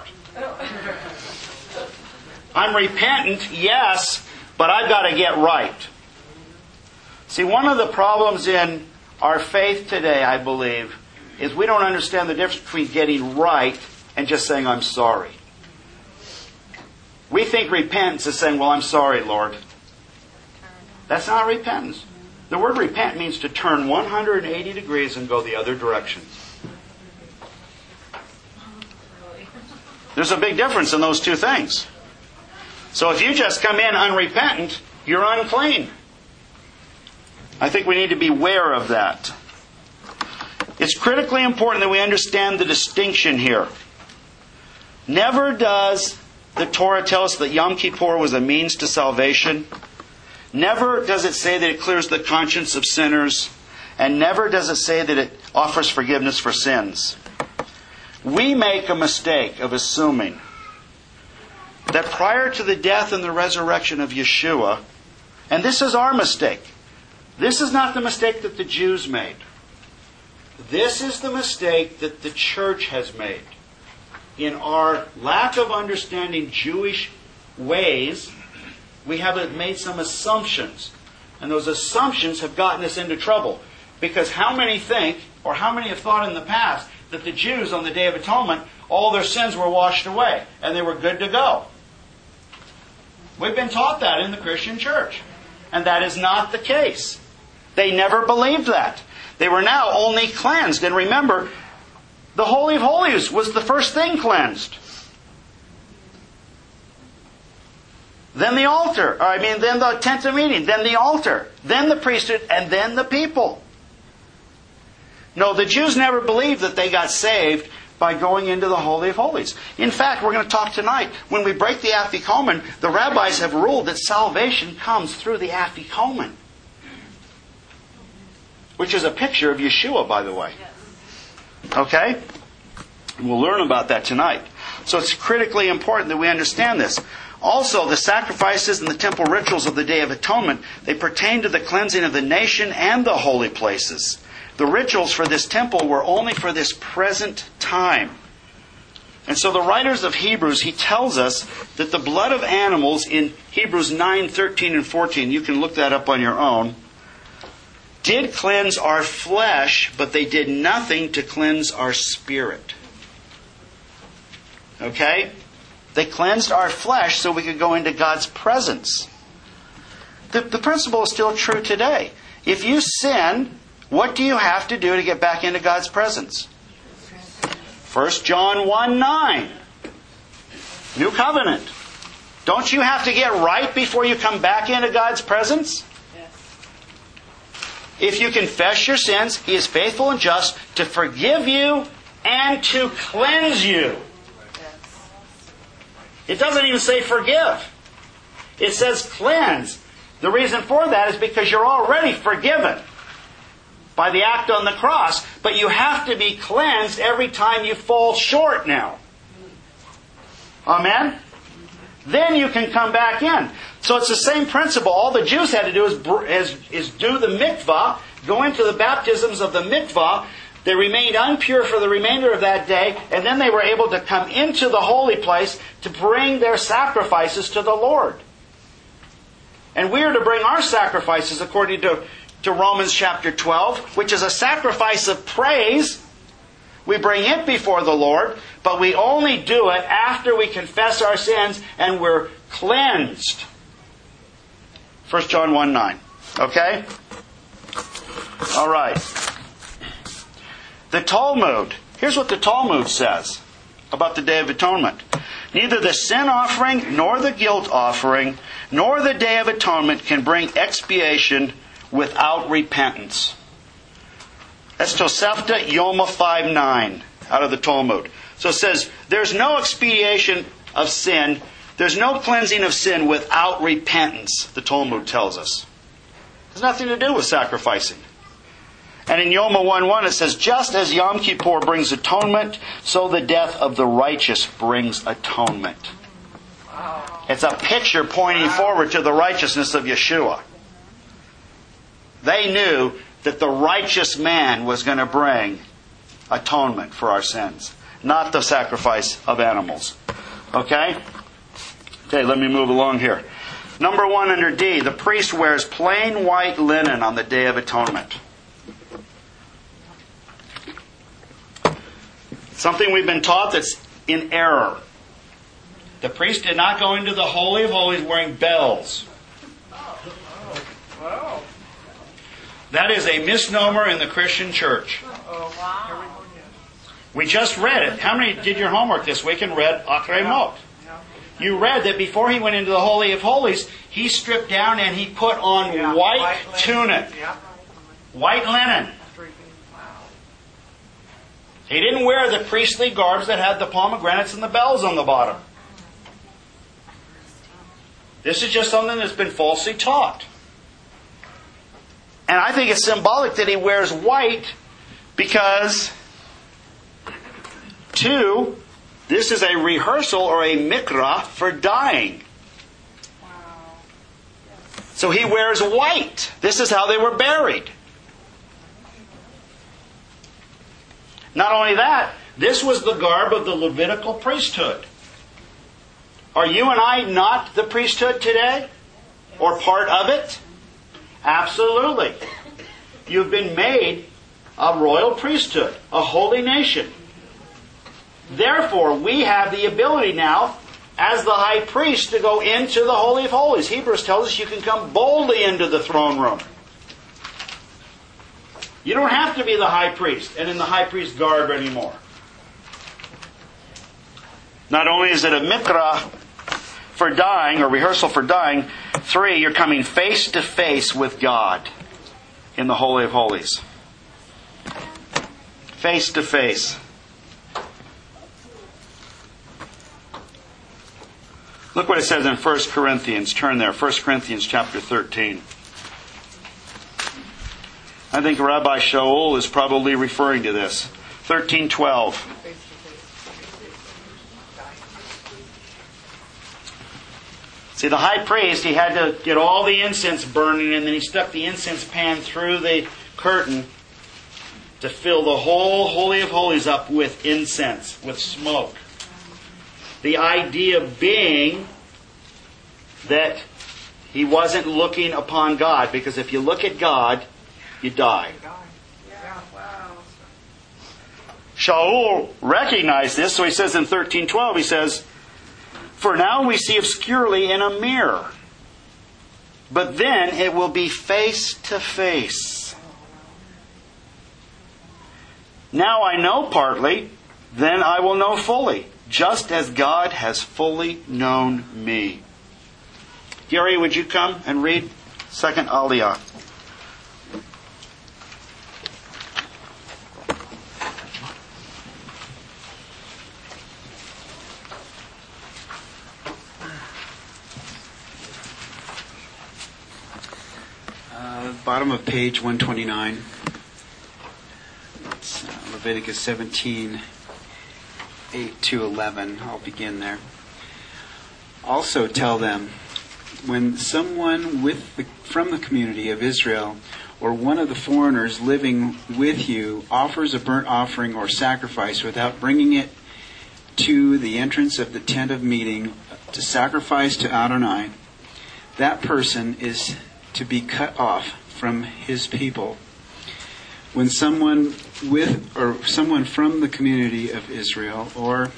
I'm repentant, yes, but I've got to get right. See, one of the problems in our faith today, I believe, is we don't understand the difference between getting right and just saying, I'm sorry. We think repentance is saying, well, I'm sorry, Lord. That's not repentance. The word repent means to turn one hundred eighty degrees and go the other direction. There's a big difference in those two things. So if you just come in unrepentant, you're unclean. I think we need to be aware of that. It's critically important that we understand the distinction here. Never does the Torah tell us that Yom Kippur was a means to salvation. Never does it say that it clears the conscience of sinners. And never does it say that it offers forgiveness for sins. We make a mistake of assuming that prior to the death and the resurrection of Yeshua, and this is our mistake, this is not the mistake that the Jews made. This is the mistake that the church has made. In our lack of understanding Jewish ways, we have made some assumptions. And those assumptions have gotten us into trouble. Because how many think, or how many have thought in the past, that the Jews on the Day of Atonement, all their sins were washed away and they were good to go? We've been taught that in the Christian church. And that is not the case. They never believed that. They were now only cleansed. And remember, the Holy of Holies was the first thing cleansed. Then the altar, or I mean, then the tent of meeting, then the altar, then the priesthood, and then the people. No, the Jews never believed that they got saved by going into the Holy of Holies. In fact, we're going to talk tonight, when we break the Afikomen, the rabbis have ruled that salvation comes through the Afikomen. Which is a picture of Yeshua, by the way. Okay? We'll learn about that tonight. So it's critically important that we understand this. Also, the sacrifices and the temple rituals of the Day of Atonement, they pertain to the cleansing of the nation and the holy places. The rituals for this temple were only for this present time. And so the writers of Hebrews, he tells us that the blood of animals in Hebrews nine, thirteen, and fourteen, you can look that up on your own, did cleanse our flesh, but they did nothing to cleanse our spirit. Okay? They cleansed our flesh so we could go into God's presence. The, the principle is still true today. If you sin, what do you have to do to get back into God's presence? First John one nine. New covenant. Don't you have to get right before you come back into God's presence? If you confess your sins, He is faithful and just to forgive you and to cleanse you. It doesn't even say forgive. It says cleanse. The reason for that is because you're already forgiven by the act on the cross, but you have to be cleansed every time you fall short now. Amen? Then you can come back in. So it's the same principle. All the Jews had to do is, is, is do the mikvah, go into the baptisms of the mikvah. They remained unpure for the remainder of that day, and then they were able to come into the holy place to bring their sacrifices to the Lord. And we are to bring our sacrifices according to, to Romans chapter twelve, which is a sacrifice of praise. We bring it before the Lord, but we only do it after we confess our sins and we're cleansed. First John one nine. Okay? All right. The Talmud. Here's what the Talmud says about the Day of Atonement. Neither the sin offering, nor the guilt offering, nor the Day of Atonement can bring expiation without repentance. That's Tosefta Yoma five nine out of the Talmud. So it says, there's no expiation of sin. There's no cleansing of sin without repentance, the Talmud tells us. It has nothing to do with sacrificing. And in Yoma one one it says, just as Yom Kippur brings atonement, so the death of the righteous brings atonement. It's a picture pointing forward to the righteousness of Yeshua. They knew that the righteous man was going to bring atonement for our sins, not the sacrifice of animals. Okay? Okay, let me move along here. Number one under D, the priest wears plain white linen on the Day of Atonement. Something we've been taught that's in error. The priest did not go into the Holy of Holies wearing bells. That is a misnomer in the Christian church. We just read it. How many did your homework this week and read Achrei Mot? You read that before he went into the Holy of Holies, he stripped down and he put on yeah, white, white tunic. Yeah. White linen. He didn't wear the priestly garbs that had the pomegranates and the bells on the bottom. This is just something that's been falsely taught. And I think it's symbolic that he wears white because, two, this is a rehearsal or a mikra for dying. Wow. So he wears white. This is how they were buried. Not only that, this was the garb of the Levitical priesthood. Are you and I not the priesthood today? Or part of it? Absolutely. You've been made a royal priesthood, a holy nation. Therefore, we have the ability now, as the high priest, to go into the Holy of Holies. Hebrews tells us you can come boldly into the throne room. You don't have to be the high priest and in the high priest garb anymore. Not only is it a mikra for dying, or rehearsal for dying, three, you're coming face to face with God in the Holy of Holies. Face to face. Look what it says in First Corinthians. Turn there. First Corinthians chapter thirteen. I think Rabbi Shaul is probably referring to this. thirteen twelve. See, the high priest, he had to get all the incense burning, and then he stuck the incense pan through the curtain to fill the whole Holy of Holies up with incense, with smoke. The idea being that he wasn't looking upon God, because if you look at God, you die. Shaul recognized this, so he says in thirteen twelve, he says, "For now we see obscurely in a mirror, but then it will be face to face. Now I know partly, then I will know fully, just as God has fully known me." Gary, would you come and read Second Aliyah? Bottom of page one twenty-nine. It's uh, Leviticus seventeen, eight to eleven. I'll begin there. Also tell them, when someone with the, from the community of Israel or one of the foreigners living with you offers a burnt offering or sacrifice without bringing it to the entrance of the tent of meeting to sacrifice to Adonai, that person is to be cut off from his people. When someone with or someone from the community of Israel or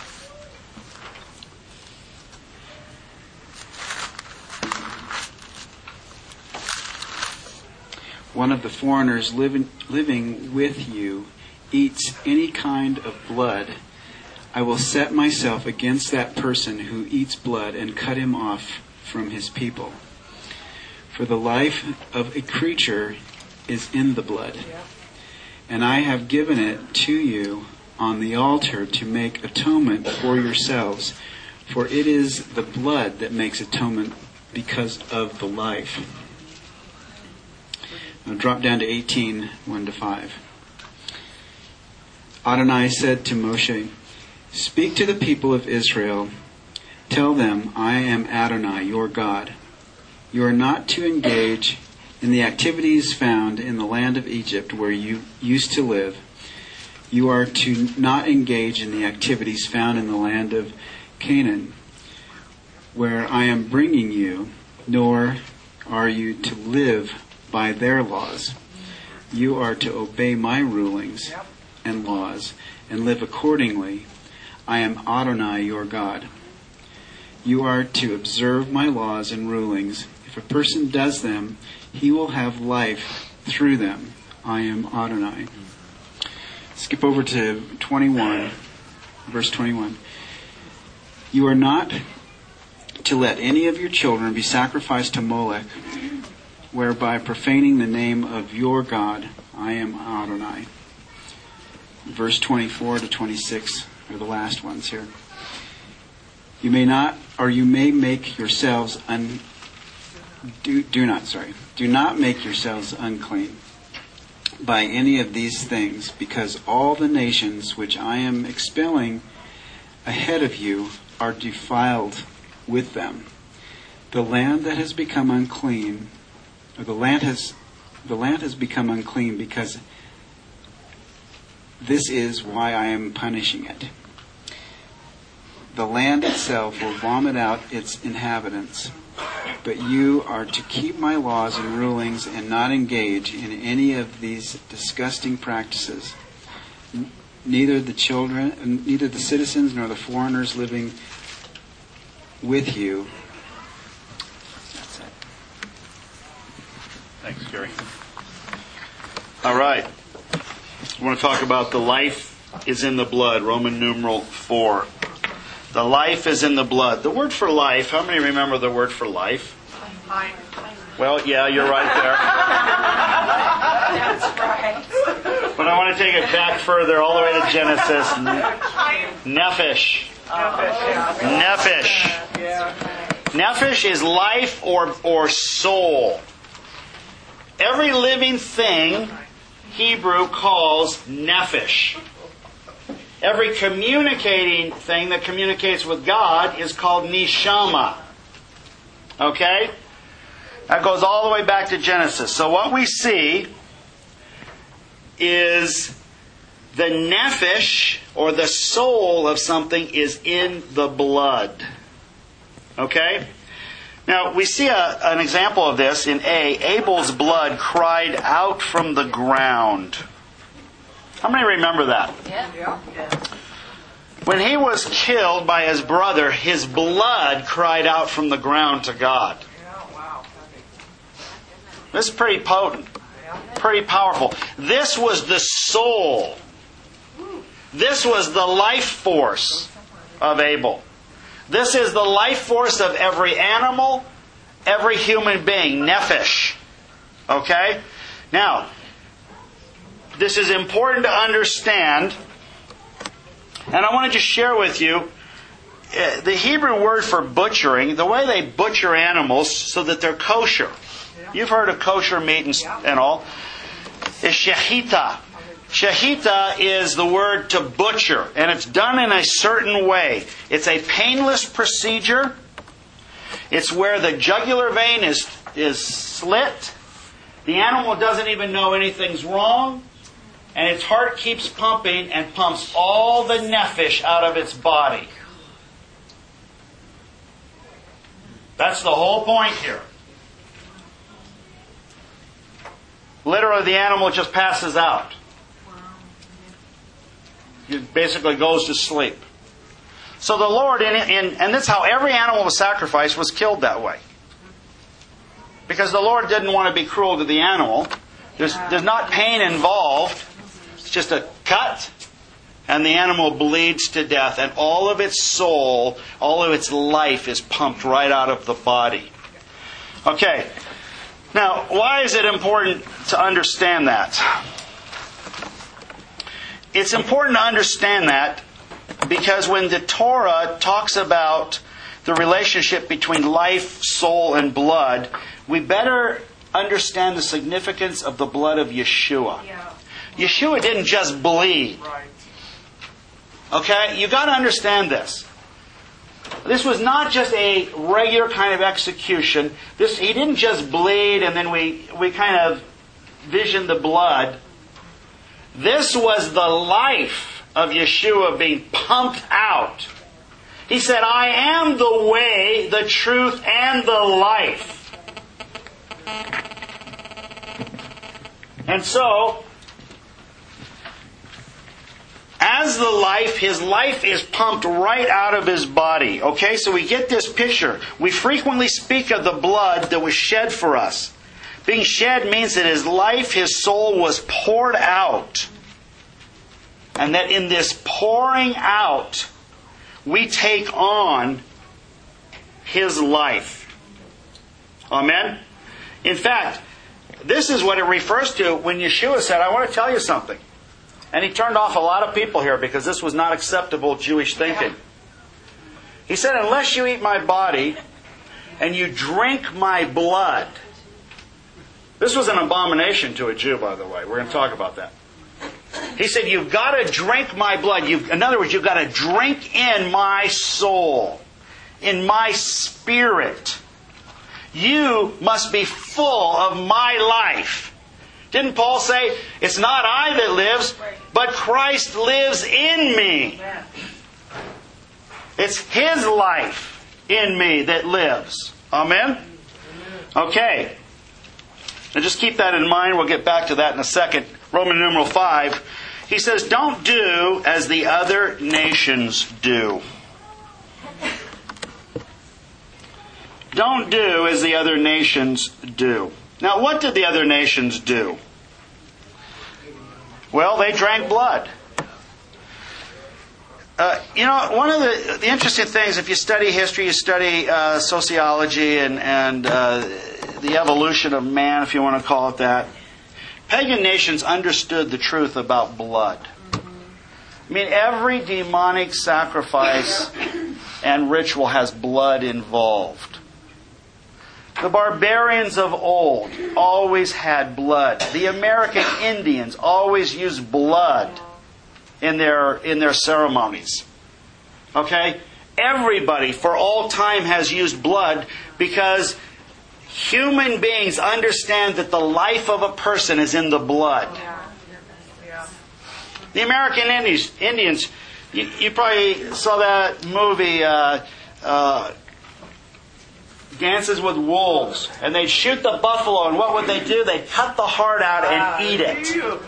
one of the foreigners living living with you eats any kind of blood, I will set myself against that person who eats blood and cut him off from his people. For the life of a creature is in the blood, and I have given it to you on the altar to make atonement for yourselves, for it is the blood that makes atonement because of the life. Now drop down to eighteen, one to five. Adonai said to Moshe, "Speak to the people of Israel. Tell them, I am Adonai, your God. You are not to engage in the activities found in the land of Egypt where you used to live. You are to not engage in the activities found in the land of Canaan, where I am bringing you, nor are you to live by their laws. You are to obey my rulings and laws and live accordingly. I am Adonai, your God. You are to observe my laws and rulings. If a person does them, he will have life through them. I am Adonai." Skip over to twenty-one, verse twenty-one. "You are not to let any of your children be sacrificed to Molech, whereby profaning the name of your God. I am Adonai." Verse twenty-four to twenty-six are the last ones here. "You may not, or you may make yourselves un. Do, do not, sorry. Do not make yourselves unclean by any of these things, because all the nations which I am expelling ahead of you are defiled with them. The land that has become unclean, or the land has, the land has become unclean because this is why I am punishing it. The land itself will vomit out its inhabitants. But you are to keep my laws and rulings and not engage in any of these disgusting practices. Neither the children, neither the citizens nor the foreigners living with you." That's it. Thanks, Gary. All right. I want to talk about the life is in the blood, Roman numeral four. The life is in the blood. The word for life, how many remember the word for life? Well, yeah, you're right there. That's right. But I want to take it back further, all the way to Genesis. Nephesh. Nephesh. Nephesh is life or, or soul. Every living thing, Hebrew calls nephesh. Every communicating thing that communicates with God is called neshama. Okay? That goes all the way back to Genesis. So what we see is the nephesh, or the soul of something, is in the blood. Okay? Now, we see a, an example of this in A. Abel's blood cried out from the ground. How many remember that? Yeah. When he was killed by his brother, his blood cried out from the ground to God. This is pretty potent, pretty powerful. This was the soul. This was the life force of Abel. This is the life force of every animal, every human being, nephesh. Okay? Now, this is important to understand, and I want to just share with you uh, the Hebrew word for butchering, the way they butcher animals so that they're kosher. You've heard of kosher meat and, and all. Is shechita. Shechita is the word to butcher, and it's done in a certain way. It's a painless procedure. It's where the jugular vein is, is slit. The animal doesn't even know anything's wrong. And its heart keeps pumping and pumps all the nephesh out of its body. That's the whole point here. Literally, the animal just passes out. It basically goes to sleep. So the Lord, in, in, and that's how every animal was sacrificed, was killed that way. Because the Lord didn't want to be cruel to the animal. There's, there's not pain involved. It's just a cut, and the animal bleeds to death, and all of its soul, all of its life is pumped right out of the body. Okay. Now, why is it important to understand that? it's important to understand that, because when the Torah talks about the relationship between life, soul, and blood, we better understand the significance of the blood of Yeshua. Yeah. Yeshua didn't just bleed. Right. Okay? You've got to understand this. This was not just a regular kind of execution. This, he didn't just bleed and then we, we kind of visioned the blood. This was the life of Yeshua being pumped out. He said, I am the way, the truth, and the life. And so, as the life, his life is pumped right out of his body. Okay, so we get this picture. We frequently speak of the blood that was shed for us. Being shed means that his life, his soul was poured out. And that in this pouring out, we take on his life. Amen? In fact, this is what it refers to when Yeshua said, I want to tell you something. And he turned off a lot of people here because this was not acceptable Jewish thinking. He said, unless you eat my body and you drink my blood. This was an abomination to a Jew, by the way. We're going to talk about that. He said, you've got to drink my blood. You've, in other words, you've got to drink in my soul, in my spirit. You must be full of my life. Didn't Paul say, it's not I that lives, but Christ lives in me. It's his life in me that lives. Amen? Okay. Now just keep that in mind. We'll get back to that in a second. Roman numeral five. He says, don't do as the other nations do. Don't do as the other nations do. Now, what did the other nations do? Well, they drank blood. Uh, you know, one of the, the interesting things, if you study history, you study uh, sociology and, and uh, the evolution of man, if you want to call it that, pagan nations understood the truth about blood. I mean, every demonic sacrifice and ritual has blood involved. The barbarians of old always had blood. The American Indians always used blood in their in their ceremonies. Okay? Everybody for all time has used blood because human beings understand that the life of a person is in the blood. The American Indians, Indians you, you probably saw that movie, uh, uh, Dances with Wolves. And they'd shoot the buffalo, and what would they do? They'd cut the heart out and eat it.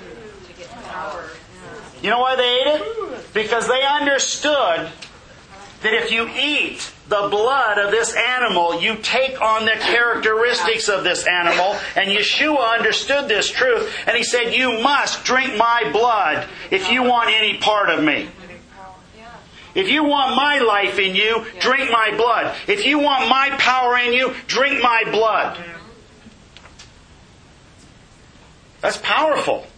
You know why they ate it? Because they understood that if you eat the blood of this animal, you take on the characteristics of this animal. And Yeshua understood this truth, and he said, you must drink my blood if you want any part of me. If you want my life in you, drink my blood. If you want my power in you, drink my blood. That's powerful.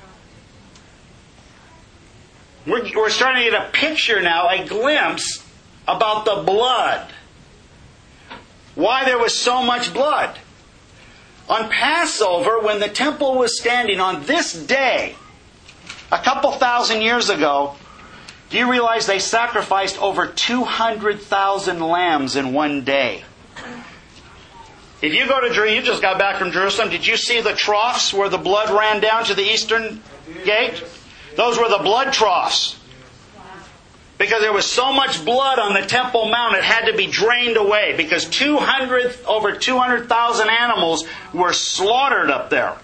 We're, we're starting to get a picture now, a glimpse about the blood. Why there was so much blood. On Passover, when the temple was standing on this day, a couple thousand years ago, do you realize they sacrificed over two hundred thousand lambs in one day? If you go to Jerusalem, you just got back from Jerusalem, did you see the troughs where the blood ran down to the eastern gate? Those were the blood troughs. Because there was so much blood on the Temple Mount, it had to be drained away. Because two hundred, over two hundred thousand animals were slaughtered up there.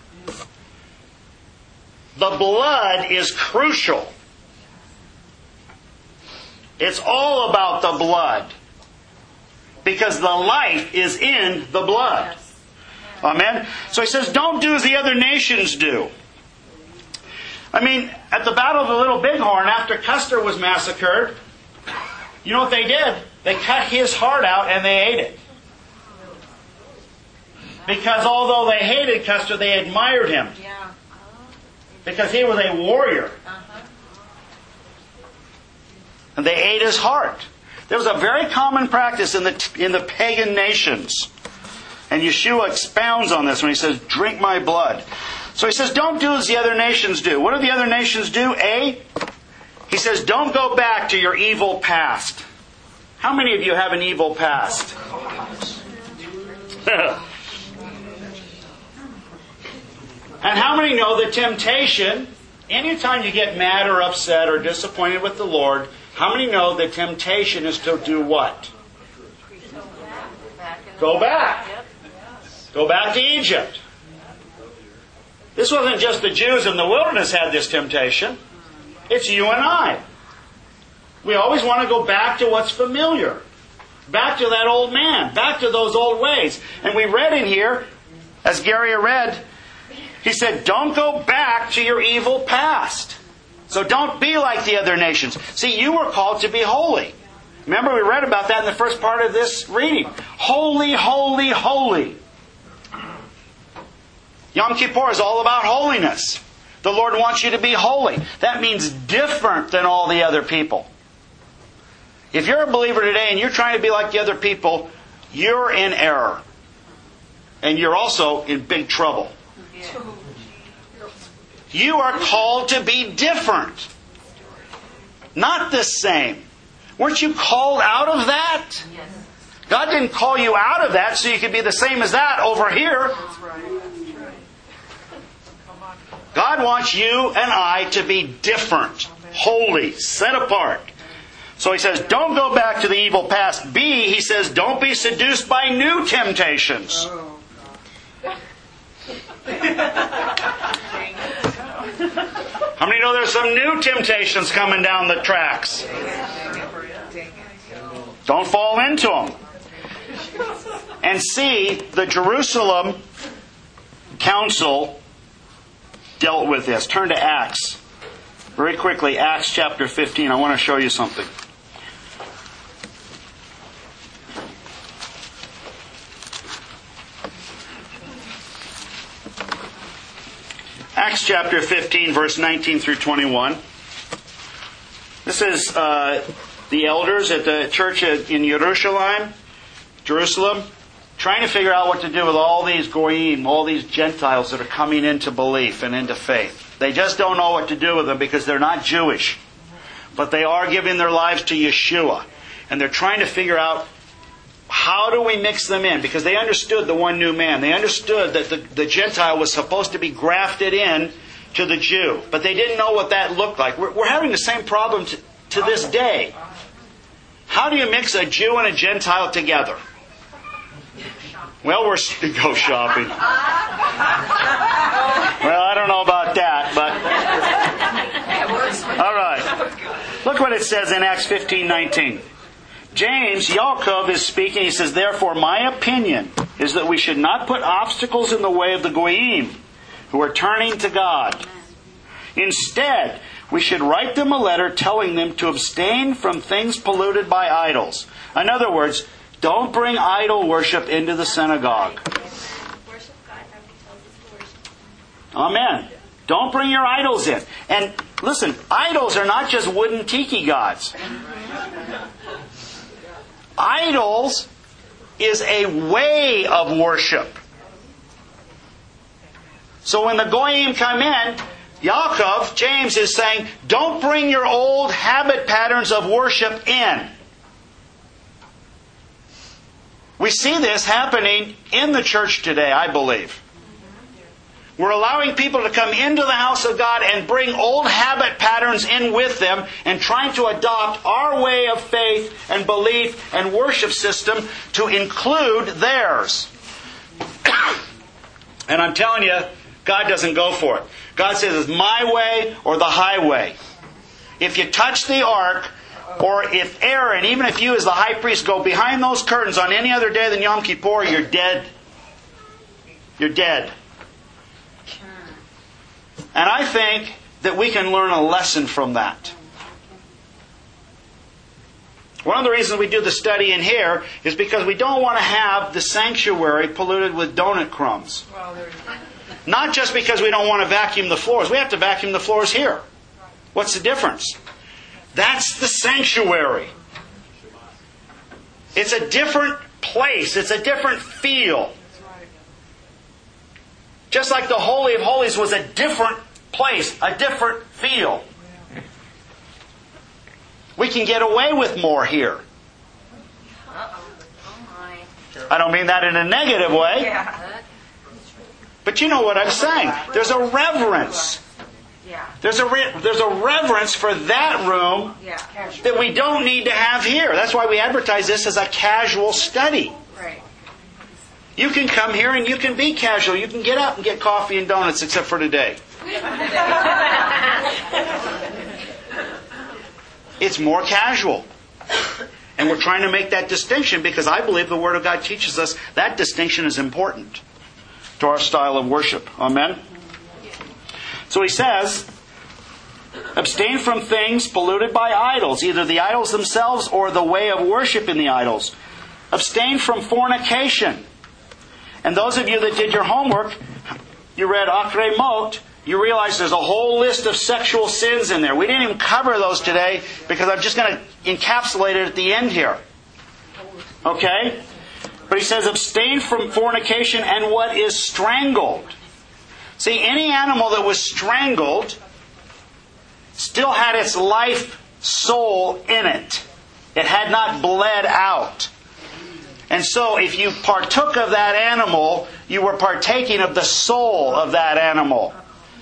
The blood is crucial. It's all about the blood. Because the life is in the blood. Amen? So he says, don't do as the other nations do. I mean, at the Battle of the Little Bighorn, after Custer was massacred, you know what they did? They cut his heart out and they ate it. Because although they hated Custer, they admired him. Because he was a warrior. And they ate his heart. There was a very common practice in the in the pagan nations. And Yeshua expounds on this when he says, drink my blood. So he says, don't do as the other nations do. What do the other nations do? A, he says, don't go back to your evil past. How many of you have an evil past? And how many know the temptation, anytime you get mad or upset or disappointed with the Lord, how many know the temptation is to do what? Go back. Go back to Egypt. This wasn't just the Jews in the wilderness had this temptation. It's you and I. We always want to go back to what's familiar. Back to that old man. Back to those old ways. And we read in here, as Gary read, he said, don't go back to your evil past. So don't be like the other nations. See, you were called to be holy. Remember, we read about that in the first part of this reading. Holy, holy, holy. Yom Kippur is all about holiness. The Lord wants you to be holy. That means different than all the other people. If you're a believer today and you're trying to be like the other people, you're in error. And you're also in big trouble. You are called to be different. Not the same. Weren't you called out of that? God didn't call you out of that so you could be the same as that over here. God wants you and I to be different, holy, set apart. So he says, don't go back to the evil past. B, he says, don't be seduced by new temptations. How many know there's some new temptations coming down the tracks? Don't fall into them. And C, the Jerusalem Council dealt with this. Turn to Acts. Very quickly, Acts chapter fifteen. I want to show you something. Acts chapter fifteen, verse nineteen through twenty-one. This is uh, the elders at the church in Jerusalem, Jerusalem, trying to figure out what to do with all these goyim, all these Gentiles that are coming into belief and into faith. They just don't know what to do with them because they're not Jewish. But they are giving their lives to Yeshua. And they're trying to figure out, how do we mix them in? Because they understood the one new man. They understood that the, the Gentile was supposed to be grafted in to the Jew. But they didn't know what that looked like. We're, we're having the same problem to, to this day. How do you mix a Jew and a Gentile together? Well, we're to go shopping. Well, I don't know about that, but all right. Look what it says in Acts fifteen nineteen. James, Yaakov is speaking. He says, therefore, my opinion is that we should not put obstacles in the way of the goyim who are turning to God. Instead, we should write them a letter telling them to abstain from things polluted by idols. In other words, don't bring idol worship into the synagogue. Amen. Don't bring your idols in. And listen, idols are not just wooden tiki gods. Idols is a way of worship. So when the goyim come in, Yaakov, James is saying, don't bring your old habit patterns of worship in. We see this happening in the church today, I believe. We're allowing people to come into the house of God and bring old habit patterns in with them and trying to adopt our way of faith and belief and worship system to include theirs. And I'm telling you, God doesn't go for it. God says it's my way or the highway. If you touch the ark, or if Aaron, even if you as the high priest go behind those curtains on any other day than Yom Kippur, you're dead. You're dead. And I think that we can learn a lesson from that. One of the reasons we do the study in here is because we don't want to have the sanctuary polluted with donut crumbs. Not just because we don't want to vacuum the floors. We have to vacuum the floors here. What's the difference? That's the sanctuary. It's a different place. It's a different feel. Just like the Holy of Holies was a different place, a different feel. We can get away with more here. Uh-oh. Oh my. I don't mean that in a negative way. Yeah. But you know what I'm saying. There's a reverence. Yeah. There's a re- there's a reverence for that room Yeah. that we don't need to have here. That's why we advertise this as a casual study. Right. You can come here and you can be casual. You can get up and get coffee and donuts, except for today. It's more casual. And we're trying to make that distinction because I believe the Word of God teaches us that distinction is important to our style of worship. Amen? So he says, abstain from things polluted by idols, either the idols themselves or the way of worship in the idols. Abstain from fornication. And those of you that did your homework, you read Achrei Mot, you realize there's a whole list of sexual sins in there. We didn't even cover those today because I'm just going to encapsulate it at the end here. Okay? But he says, abstain from fornication and what is strangled. See, any animal that was strangled still had its life soul in it. It had not bled out. And so if you partook of that animal, you were partaking of the soul of that animal.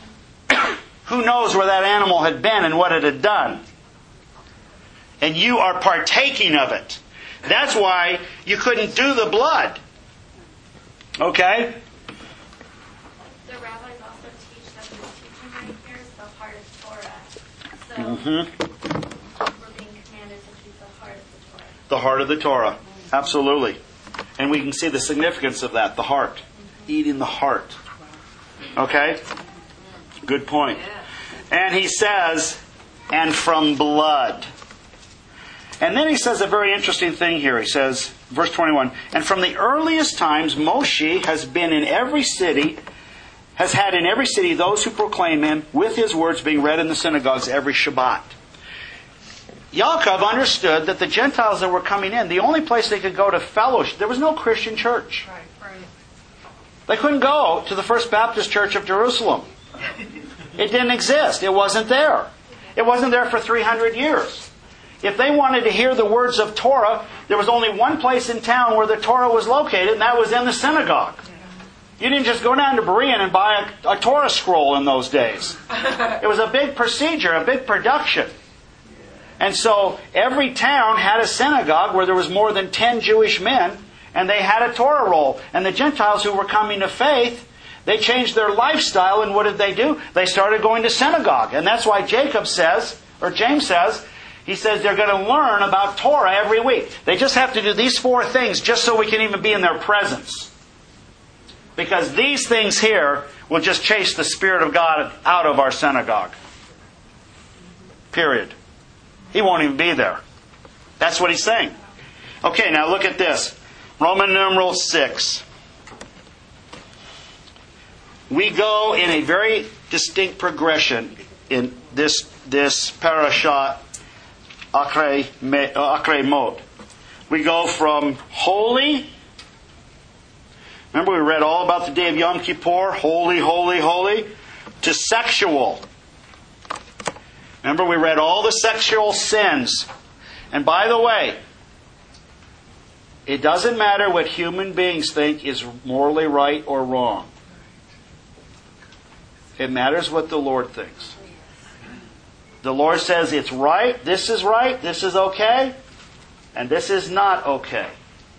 Who knows where that animal had been and what it had done? And you are partaking of it. That's why you couldn't do the blood. Okay? The rabbis also teach that the teaching right here is the heart of Torah. So Mm-hmm. we're being commanded to keep the heart of the Torah. The heart of the Torah. Absolutely. And we can see the significance of that, the heart. Eating the heart. Okay? Good point. And he says, and from blood. And then he says a very interesting thing here. He says, verse twenty-one, and from the earliest times, Moshe has been in every city, has had in every city those who proclaim him, with his words being read in the synagogues every Shabbat. Yaakov understood that the Gentiles that were coming in, the only place they could go to fellowship, there was no Christian church. They couldn't go to the First Baptist Church of Jerusalem. It didn't exist. It wasn't there. It wasn't there for three hundred years. If they wanted to hear the words of Torah, there was only one place in town where the Torah was located, and that was in the synagogue. You didn't just go down to Berean and buy a, a Torah scroll in those days. It was a big procedure, a big production. And so every town had a synagogue where there was more than ten Jewish men, and they had a Torah roll. And the Gentiles who were coming to faith, they changed their lifestyle, and what did they do? They started going to synagogue. And that's why Jacob says, or James says, he says they're going to learn about Torah every week. They just have to do these four things just so we can even be in their presence. Because these things here will just chase the Spirit of God out of our synagogue. Period. He won't even be there. That's what he's saying. Okay, now look at this. Roman numeral six. We go in a very distinct progression in this, this parasha, Achrei Mot. We go from holy. Remember we read all about the day of Yom Kippur, holy, holy, holy, to sexual. Remember we read all the sexual sins. And by the way, it doesn't matter what human beings think is morally right or wrong. It matters what the Lord thinks. The Lord says it's right, this is right, this is okay, and this is not okay.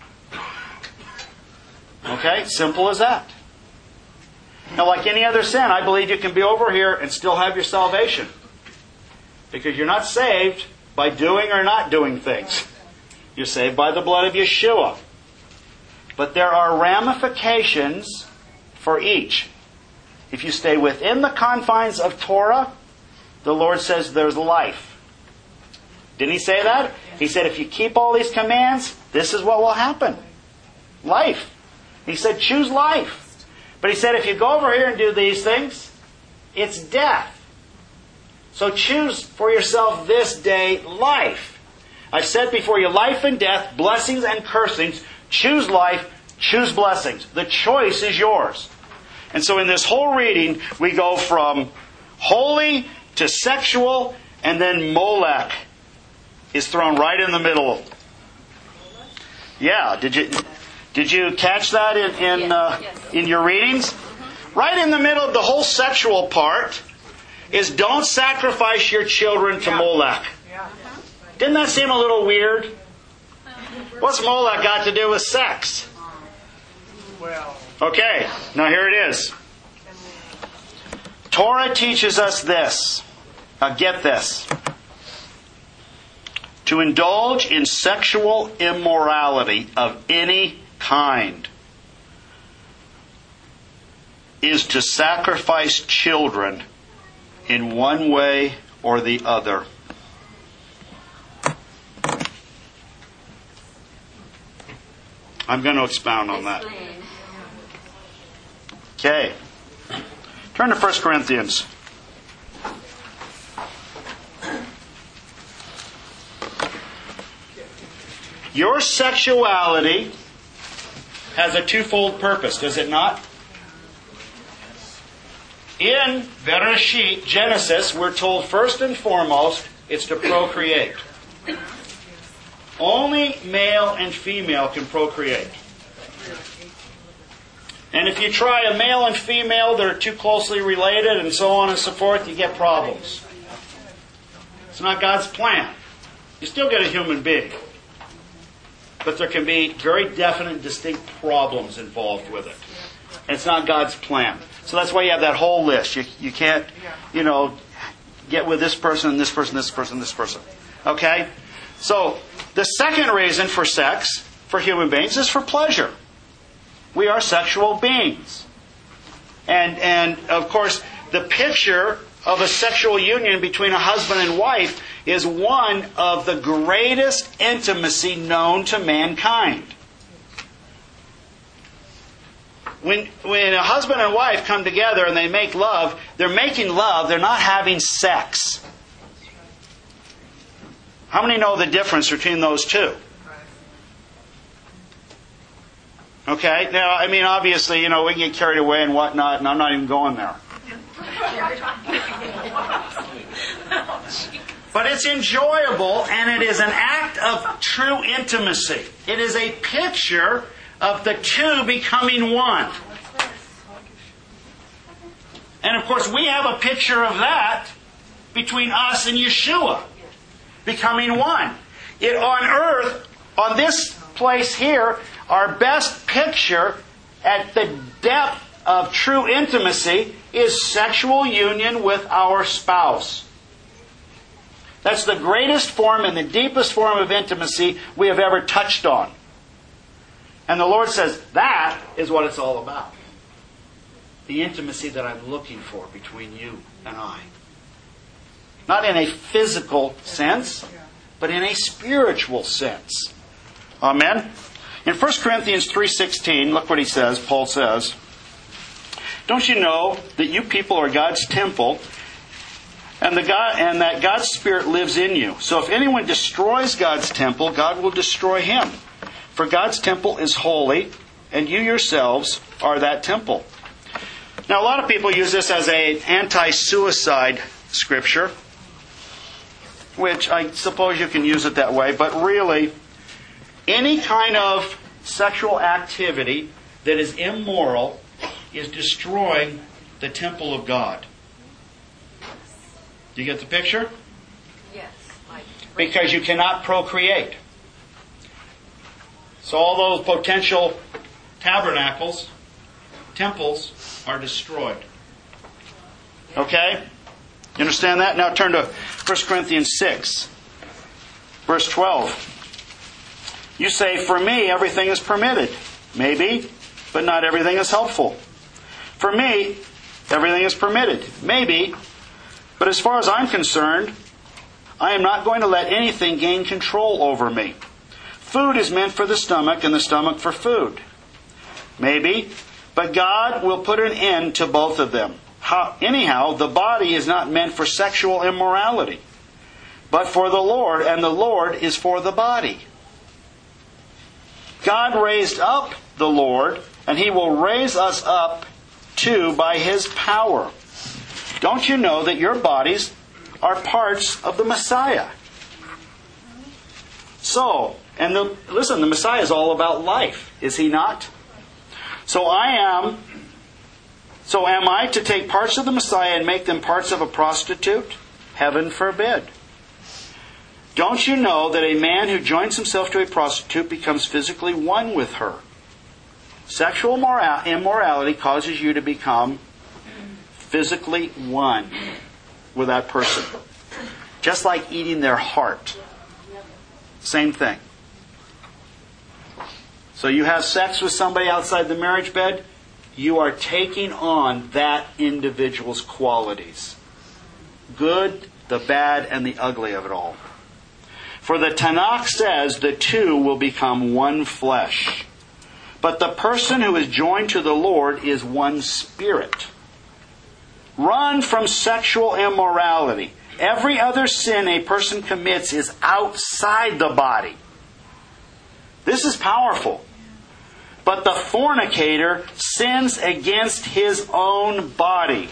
Okay? Simple as that. Now, like any other sin, I believe you can be over here and still have your salvation. Because you're not saved by doing or not doing things. You're saved by the blood of Yeshua. But there are ramifications for each. If you stay within the confines of Torah, the Lord says there's life. Didn't He say that? He said if you keep all these commands, this is what will happen. Life. He said choose life. But He said if you go over here and do these things, it's death. So choose for yourself this day life. I've said before you, life and death, blessings and cursings. Choose life, choose blessings. The choice is yours. And so in this whole reading, we go from holy to sexual, and then Molech is thrown right in the middle. Yeah, did you did you catch that in in, uh, in your readings? Right in the middle of the whole sexual part is don't sacrifice your children to Molech. Didn't that seem a little weird? What's Molech got to do with sex? Okay, now here it is. Torah teaches us this. Now get this. To indulge in sexual immorality of any kind is to sacrifice children in one way or the other. I'm going to expound on that. Okay. Turn to First Corinthians. Your sexuality has a twofold purpose, does it not? In Bereshit, Genesis, we're told first and foremost, it's to procreate. Only male and female can procreate. And if you try a male and female that are too closely related and so on and so forth, you get problems. It's not God's plan. You still get a human being. But there can be very definite, distinct problems involved with it. It's not God's plan. So that's why you have that whole list. You, you can't, you know, get with this person, this person, this person, this person. Okay? So, the second reason for sex, for human beings, is for pleasure. We are sexual beings. And, and of course, the picture of a sexual union between a husband and wife is one of the greatest intimacy known to mankind. When, when a husband and wife come together and they make love, they're making love, they're not having sex. How many know the difference between those two? Okay, now, I mean, obviously, you know, we can get carried away and whatnot, and I'm not even going there. But it's enjoyable, and it is an act of true intimacy. It is a picture of the two becoming one. And of course, we have a picture of that between us and Yeshua, becoming one. It on earth, on this place here, our best picture at the depth of true intimacy is sexual union with our spouse. That's the greatest form and the deepest form of intimacy we have ever touched on. And the Lord says, that is what it's all about. The intimacy that I'm looking for between you and I. Not in a physical sense, but in a spiritual sense. Amen? In First Corinthians three sixteen, look what he says, Paul says, don't you know that you people are God's temple, and, the God, and that God's Spirit lives in you? So if anyone destroys God's temple, God will destroy him. For God's temple is holy, and you yourselves are that temple. Now, a lot of people use this as an anti-suicide scripture, which I suppose you can use it that way, but really, any kind of sexual activity that is immoral is destroying the temple of God. Do you get the picture? Yes. Because you cannot procreate. So all those potential tabernacles, temples, are destroyed. Okay? You understand that? Now turn to First Corinthians six, verse twelve. You say, for me, everything is permitted. Maybe, but not everything is helpful. For me, everything is permitted. Maybe, but as far as I'm concerned, I am not going to let anything gain control over me. Food is meant for the stomach, and the stomach for food. Maybe, but God will put an end to both of them. How, anyhow, the body is not meant for sexual immorality, but for the Lord, and the Lord is for the body. God raised up the Lord, and He will raise us up too by His power. Don't you know that your bodies are parts of the Messiah? So, and the, listen, the Messiah is all about life, is He not? So I am, so am I to take parts of the Messiah and make them parts of a prostitute? Heaven forbid. Don't you know that a man who joins himself to a prostitute becomes physically one with her? Sexual moral, immorality causes you to become physically one with that person. Just like eating their heart. Same thing. So you have sex with somebody outside the marriage bed, you are taking on that individual's qualities. Good, the bad, and the ugly of it all. For the Tanakh says the two will become one flesh. But the person who is joined to the Lord is one spirit. Run from sexual immorality. Every other sin a person commits is outside the body. This is powerful. But the fornicator sins against his own body.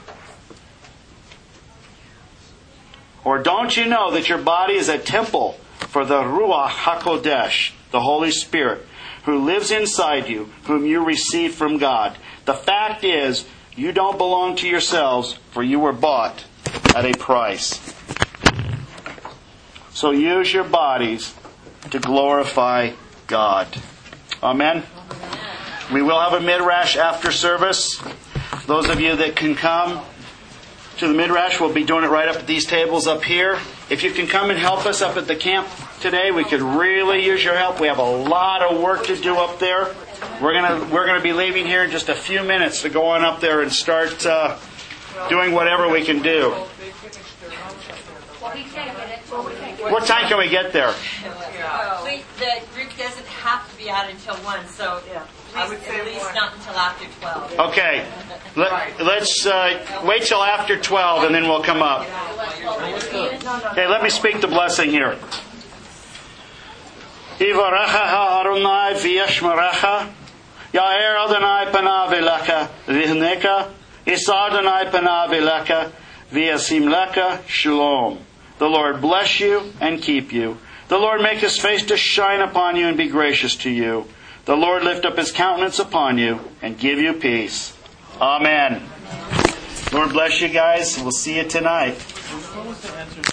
Or don't you know that your body is a temple for the Ruach HaKodesh, the Holy Spirit, who lives inside you, whom you received from God? The fact is, you don't belong to yourselves, for you were bought at a price. So use your bodies to glorify God. Amen? We will have a midrash after service. Those of you that can come to the midrash, we'll be doing it right up at these tables up here. If you can come and help us up at the camp today, we could really use your help. We have a lot of work to do up there. We're gonna we're gonna be leaving here in just a few minutes to go on up there and start uh, doing whatever we can do. What time can we get there? We, the group doesn't have to be out until one, so at least, at least not until after twelve. Okay, Let, let's uh, wait till after twelve, and then we'll come up. Okay, let me speak the blessing here. Yivarecha ha'Adonai v'yashmerecha, Ya'er Adonai panav elecha v'hineka, Yisar Adonai panav elecha v'yasim lecha shalom. The Lord bless you and keep you. The Lord make His face to shine upon you and be gracious to you. The Lord lift up His countenance upon you and give you peace. Amen. Lord bless you guys. We'll see you tonight.